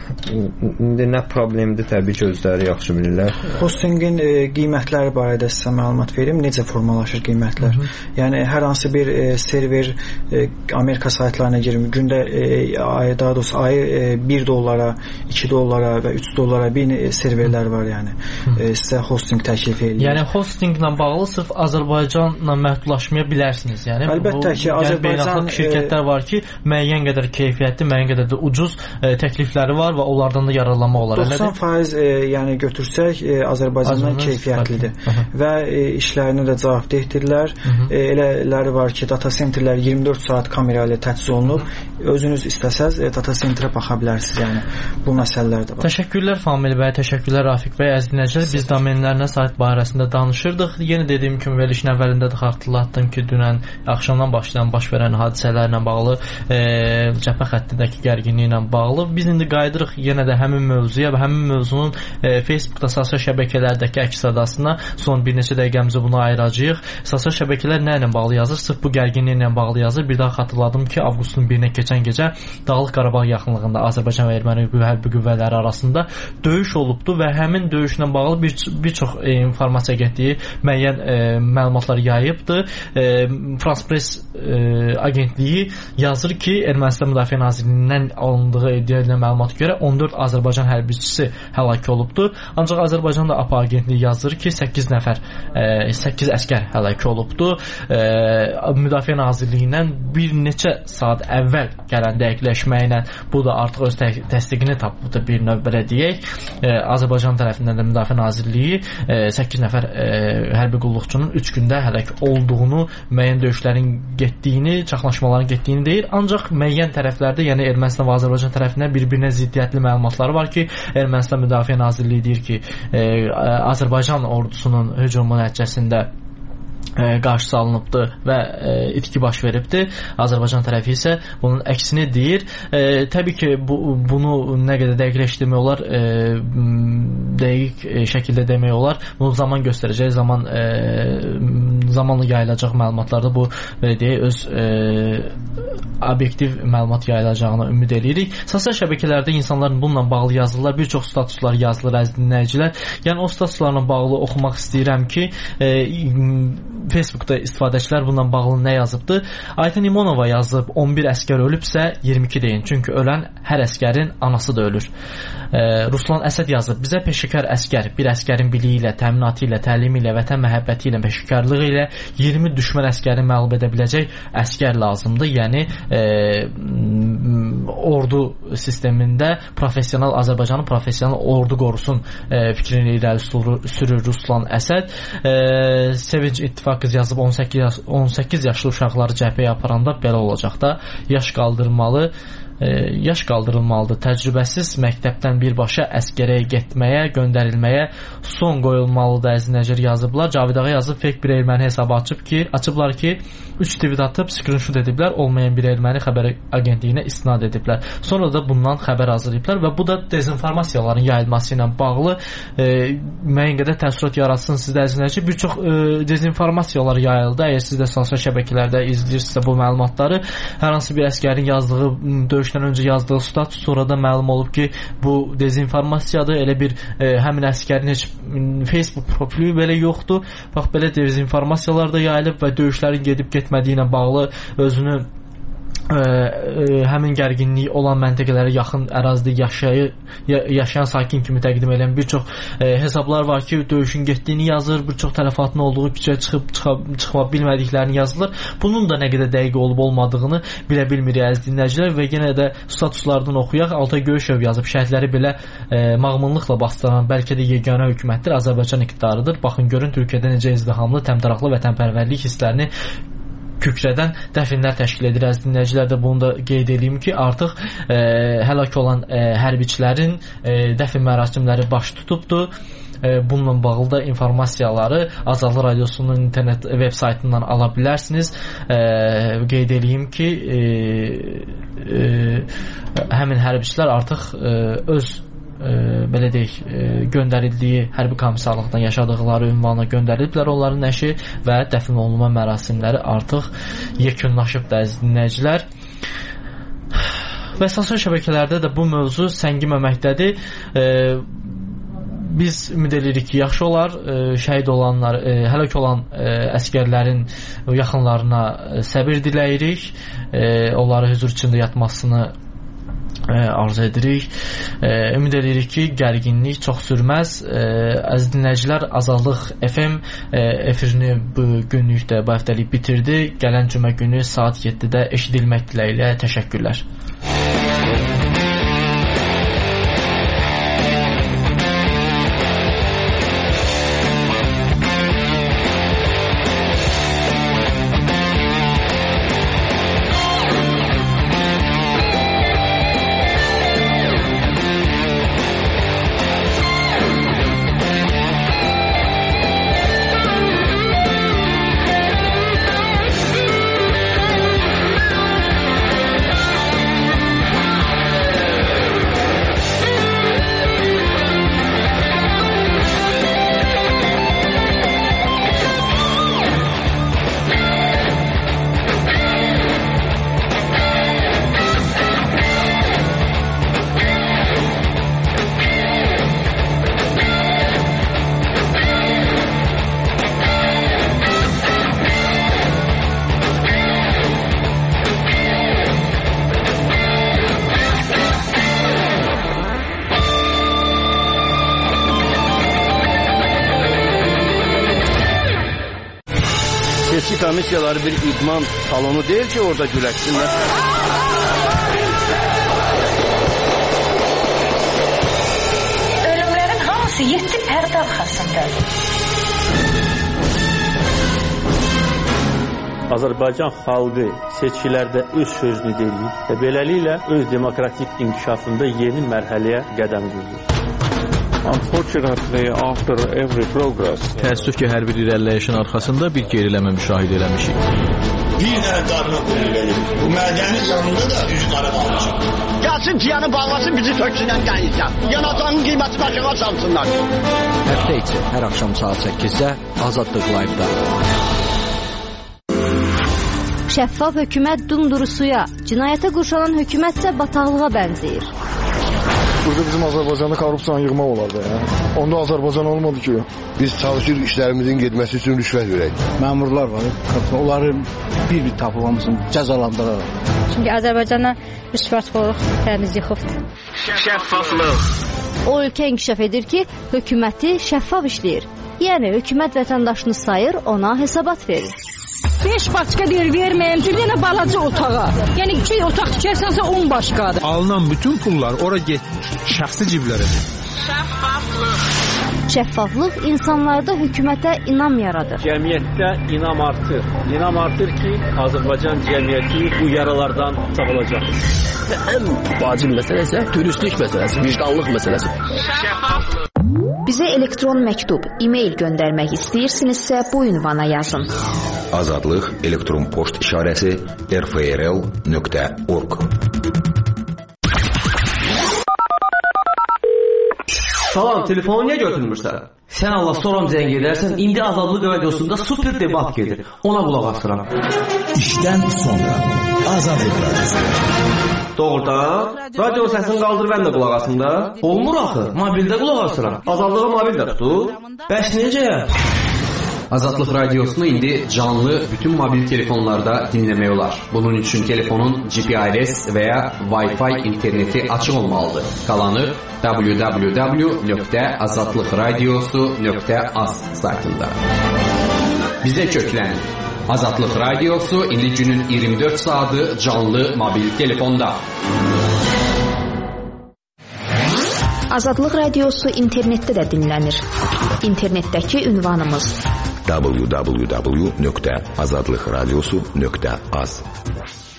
indi nə problemdir, təbii ki, özləri yaxşı bilirlər. Hostingin e, qiymətləri barədə sizə məlumat verim. Necə formalaşır qiymətlər? Hı -hı. Yəni hər hansı bir e, server e, Amerika saytlarına girim. Gündə e, ay, daha doğrusu ayı e, bir dollara, iki dollara və üç dollara bir e, serverlər var, yəni. E, sizə hosting təklif edir. Yəni hostinglə bağlı sırf Azərbaycan məhdudlaşmaya bilərsiniz. Yəni əlbəttə ki, Azərbaycan şirkətlər var ki, müəyyən qədər keyfiyyətli, müəyyən qədər də ucuz e, təklifləri var və onlardan da yararlanma olar. doxsan faiz e, yəni götürsək e, Azərbaycandan keyfiyyətlidir və e, işlərinə də cavabdehdirlər. E, elələri var ki, data centerlər iyirmi dörd saat kamera ilə təchiz olunub. Özünüz istəsəz e, data centerə baxa bilərsiniz, yəni bu məsələlər də var. Təşəkkürlər Famil bəy, təşəkkürlər Rafiq bəy. Əziz dinləyicilər, biz domenlərlə sayt barəsində danışırdıq. Yenə dediyim kimi verilişin əvvəlində də xatırlatdım ki, dünən axşamdan başlayan baş verən hadisələrlə bağlı, e, cəbhə xəttindəki gərginliklə bağlı biz indi qayıdırıq yenə də həmin mövzuya və həmin mövzunun e, Facebookda, sosial şəbəkələrdəki əks-sədasına son bir neçə dəqiqəmizi buna ayıracağıq. Sosial şəbəkələr nə ilə bağlı yazır? Sırf bu gərginliklə bağlı yazır. Bir daha xatırladım ki, avqustun birinə keçən gecə Dağlıq Qarabağ yaxınlığında Azərbaycan və Erməni hərbi qüvvələri arasında döyüş olubdu və həmin döyüşlə bağlı bir, bir çox e, informasiya getdiyi müəyyən e, məlumatlar yayıbdı. E, France Press e, agentliyi yazır ki, Ermənistan Müdafiə Nazirliyindən alındığı iddia edilən məlumata görə on dörd Azərbaycan hərbiçisi həlak olubdu. Ancaq Azərbaycan da A P A agentliyi yazır ki, səkkiz nəfər, e, səkkiz əskər həlak olubdu. E, Müdafiə Nazirliyindən bir neçə saat əvvəl gələn dəqiqləşməklə bu da artıq öz təsdiqini tapıbdı bir növ belə deyək. E, Azərbaycan tərəfindən də Müdafiə Nazirliyi e, səkkiz nəfər e, hərbi qulluqçunun üç gündə həlak olduğunu, müəyyən döyüşlərin getdiyini, çaxnaşmaların getdiyini deyir. Ancaq müəyyən tərəflərdə, yəni Ermənistan və Azərbaycan tərəfindən bir-birinə ziddiyyətli məlumatları var ki, Ermənistan Müdafiə Nazirliyi deyir ki, e, Azərbaycan ordusunun hücumu nəticəsində qarşısı alınıbdı və e, itki baş veribdi. Azərbaycan tərəfi isə bunun əksini deyir. E, təbii ki, bu, bunu nə qədər dəqiqləşdirmək olar, e, dəqiq e, şəkildə demək olar. Bunu zaman göstərəcək, zaman e, zamanla yayılacaq məlumatlarda bu belə deyək, öz e, obyektiv məlumat yayılacağına ümid edirik. Sosial şəbəkələrdə insanların bununla bağlı yazılar, bir çox statuslar yazılır, əziz dinləyicilər. Yəni o statuslarla bağlı oxumaq istəyirəm ki, e, Facebookda istifadəçilər bununla bağlı nə yazıbdı? Aytən İmonova yazıb, on bir əskər ölübsə iyirmi iki deyin. Çünki ölən hər əskərin anası da ölür. E, Ruslan Əsəd yazıb, bizə peşəkar əskər, bir əskərin biliyi ilə, təminatı ilə, təlimi ilə, vətən məhəbbəti ilə, peşəkarlığı ilə iyirmi düşmən əskərini məğlub edə biləcək əskər lazımdır. Yəni e, ordu sistemində professional Azərbaycanın professional ordu qorusun e, fikrini irəli sürür Ruslan Əsəd. E, Sevinç İttifaq qızı yazıb on səkkiz, on səkkiz yaşlı uşaqları cəbhəyə aparanda belə olacaq da, yaş qaldırmalı yaş qaldırılmalıdır. Təcrübəsiz məktəbdən birbaşa əskərəyə getməyə, göndərilməyə son qoyulmalıdır əzinəcər yazıblar. Cavid Ağa yazıb fake bir erməni hesabı açıb ki, açıblar ki, üç tweet atıb screenshot ediblər, olmayan bir erməni xəbər agentliyinə istinad ediblər. Sonra da bundan xəbər hazırlayıblar və bu da dezinformasiyaların yayılması ilə bağlı e, müəyyən qədər təəssürat yaratsın sizdə əzinəcər. Bir çox e, dezinformasiyalar yayıldı. Əgər siz də sosial şəbəkələrdə izləyirsinizsə bu məlumatları, hər hansı bir əskərin yazdığı döyüş öncə yazdığı status sonradan məlum olub ki, bu dezinformasiyadır. Elə bir e, həmin əskərin heç Facebook profili belə yoxdur. Bax, belə dezinformasiyalar da yayılıb və döyüşlərin gedib getmədiyi ilə bağlı özünü Ə, ə, həmin gərginlik olan məntəqələrə yaxın ərazidə yaşayı, ya, yaşayan sakin kimi təqdim edən bir çox ə, hesablar var ki, döyüşün getdiyini yazır, bir çox tələfatın olduğu küçəyə çıxıb çıxa, çıxa bilmədiklərini yazılır. Bunun da nə qədər dəqiq olub olmadığını bilə bilmirik əziz dinləyicilər və yenə də statuslardan oxuyaq. Altay Göyüşev yazıb, şəhidləri belə ə, mağmunluqla bastıran bəlkə də yeganə hökumətdir Azərbaycan iqtidarıdır. Baxın görün Türkiyədə necə izdihamlı, təmtəraqlı vətənpərvərlik hisslərini kükrədən dəfinlər təşkil edir. Əziz dinləyicilər də bunu da qeyd edeyim ki, artıq e, həlak olan e, hərbiçilərin e, dəfn mərasimləri baş tutubdur. E, bununla bağlı da informasiyaları Azadlıq Radiosunun internet veb saytından ala bilərsiniz. E, qeyd edeyim ki, e, e, həmin hərbiçilər artıq e, öz E, belə deyək, e, göndərildiyi hərbi komissarlıqdan yaşadıqları ünvana göndəriliblər onların nəşi və dəfn olunma mərasimləri artıq yekunlaşıb da əziz dinləyicilər. Və sosial şəbəkələrdə də bu mövzu səngiməməkdədir. E, biz ümid edirik ki, yaxşı olar. E, şəhid olanlar, e, həlak olan e, əskərlərin yaxınlarına e, səbir diləyirik. E, onları hüzur içində yatmasını arzu edirik. E, ümid edirik ki, gərginlik çox sürməz. E, əziz dinləyicilər, Azadlıq F M e, efirini bu günlük də bu həftəlik bitirdi. Gələn cümə günü saat yeddidə eşidilmək diləyilə təşəkkürlər. Komissiyaları bir idman salonu değil ki orada güləşsinlər. Ölümlərin hamısı yeddi pərdə arxasındadır. Azərbaycan xalqı seçkilərdə öz sözünü deyir və beləliklə öz demokratik inkişafında yeni mərhələyə qədəm qoyur. Unfortunately, after every progress, təəssüf ki, hər bir irəliləyişin arxasında bir geriləmə müşahidə eləmişik. Bir dənə qarına qoyun verir. Bu mədənin yanında da üç qarı qalmışıq. Gəlsin piyanı bağlasın, bizi töksünən qayıtsan. Yanacağının qiyməti başına salsınlar. Həftə içi hər axşam saat səkkizdə Azadlıq Live-da. Şəffaf hökumət dumdurusuya, cinayətə qurşanan hökumətsə bataqlığa bənzəyir. Burada bizim Azərbaycanda korrupsiyanı yığmaq olardı ya. Onda Azərbaycan olmadı ki. Biz çalışırıq işlərimizin getməsi üçün rüşvət verək. Məmurlar var, onları bir-bir tapıb hamısını cəzalandıraraq. Çünki Azərbaycana rüşvətxorluq təmiz yıxıbdır. Şəffaflıq. O ölkə inkişaf edir ki, hökuməti şəffaf işləyir. Yəni hökumət vətəndaşını sayır, ona hesabat verir. beş başqa deyir verməyim, bir dənə balaca otağa. Yəni iki otaq tikərsənsə on başqadır. Alınan bütün pullar ora getmir, şəxsi ciblərə. Şəffaflıq. Şəffaflıq insanlarda hökumətə inam yaradır. Cəmiyyətdə inam artır. İnam artır ki, Azərbaycan cəmiyyəti bu yaralardan sağalacaq. Ən vacib məsələ isə dürüstlük məsələsi, vicdanlıq məsələsi. Şəffaflıq. Bizə elektron məktub, e-mail göndərmək istəyirsinizsə bu ünvana yazın. Azadlıq elektron poçt işarəsi r f r l nöqtə org. Salam, telefonu niyə götürmürsən? Sən Allah soram zəng edərsən, indi Azadlıq radiosunda super debat gedir. Ona qulaq asıram. İşdən sonra Azadlıq radiosu. Doğrudan? Radio səsini qaldır, mən də qulaq asım da. Olmur axı, mobildə qulaq asıram. Azadlığı mobildə tutur. Bəs necə? Azadlıq radiosunu indi canlı bütün mobil telefonlarda dinləmək olar. Bunun üçün telefonun G P R S və ya Wi-Fi interneti açıq olmalıdır. Qalanı w w w nöqtə azadlıq radiosu nöqtə az saytında. Bizə köklənin. Azadlıq radiosu indi günün iyirmi dörd saatı canlı mobil telefonda. Azadlıq radiosu internetdə də dinlənir. İnternetdəki ünvanımız w w w nöqtə azadlıq radiosu nöqtə az.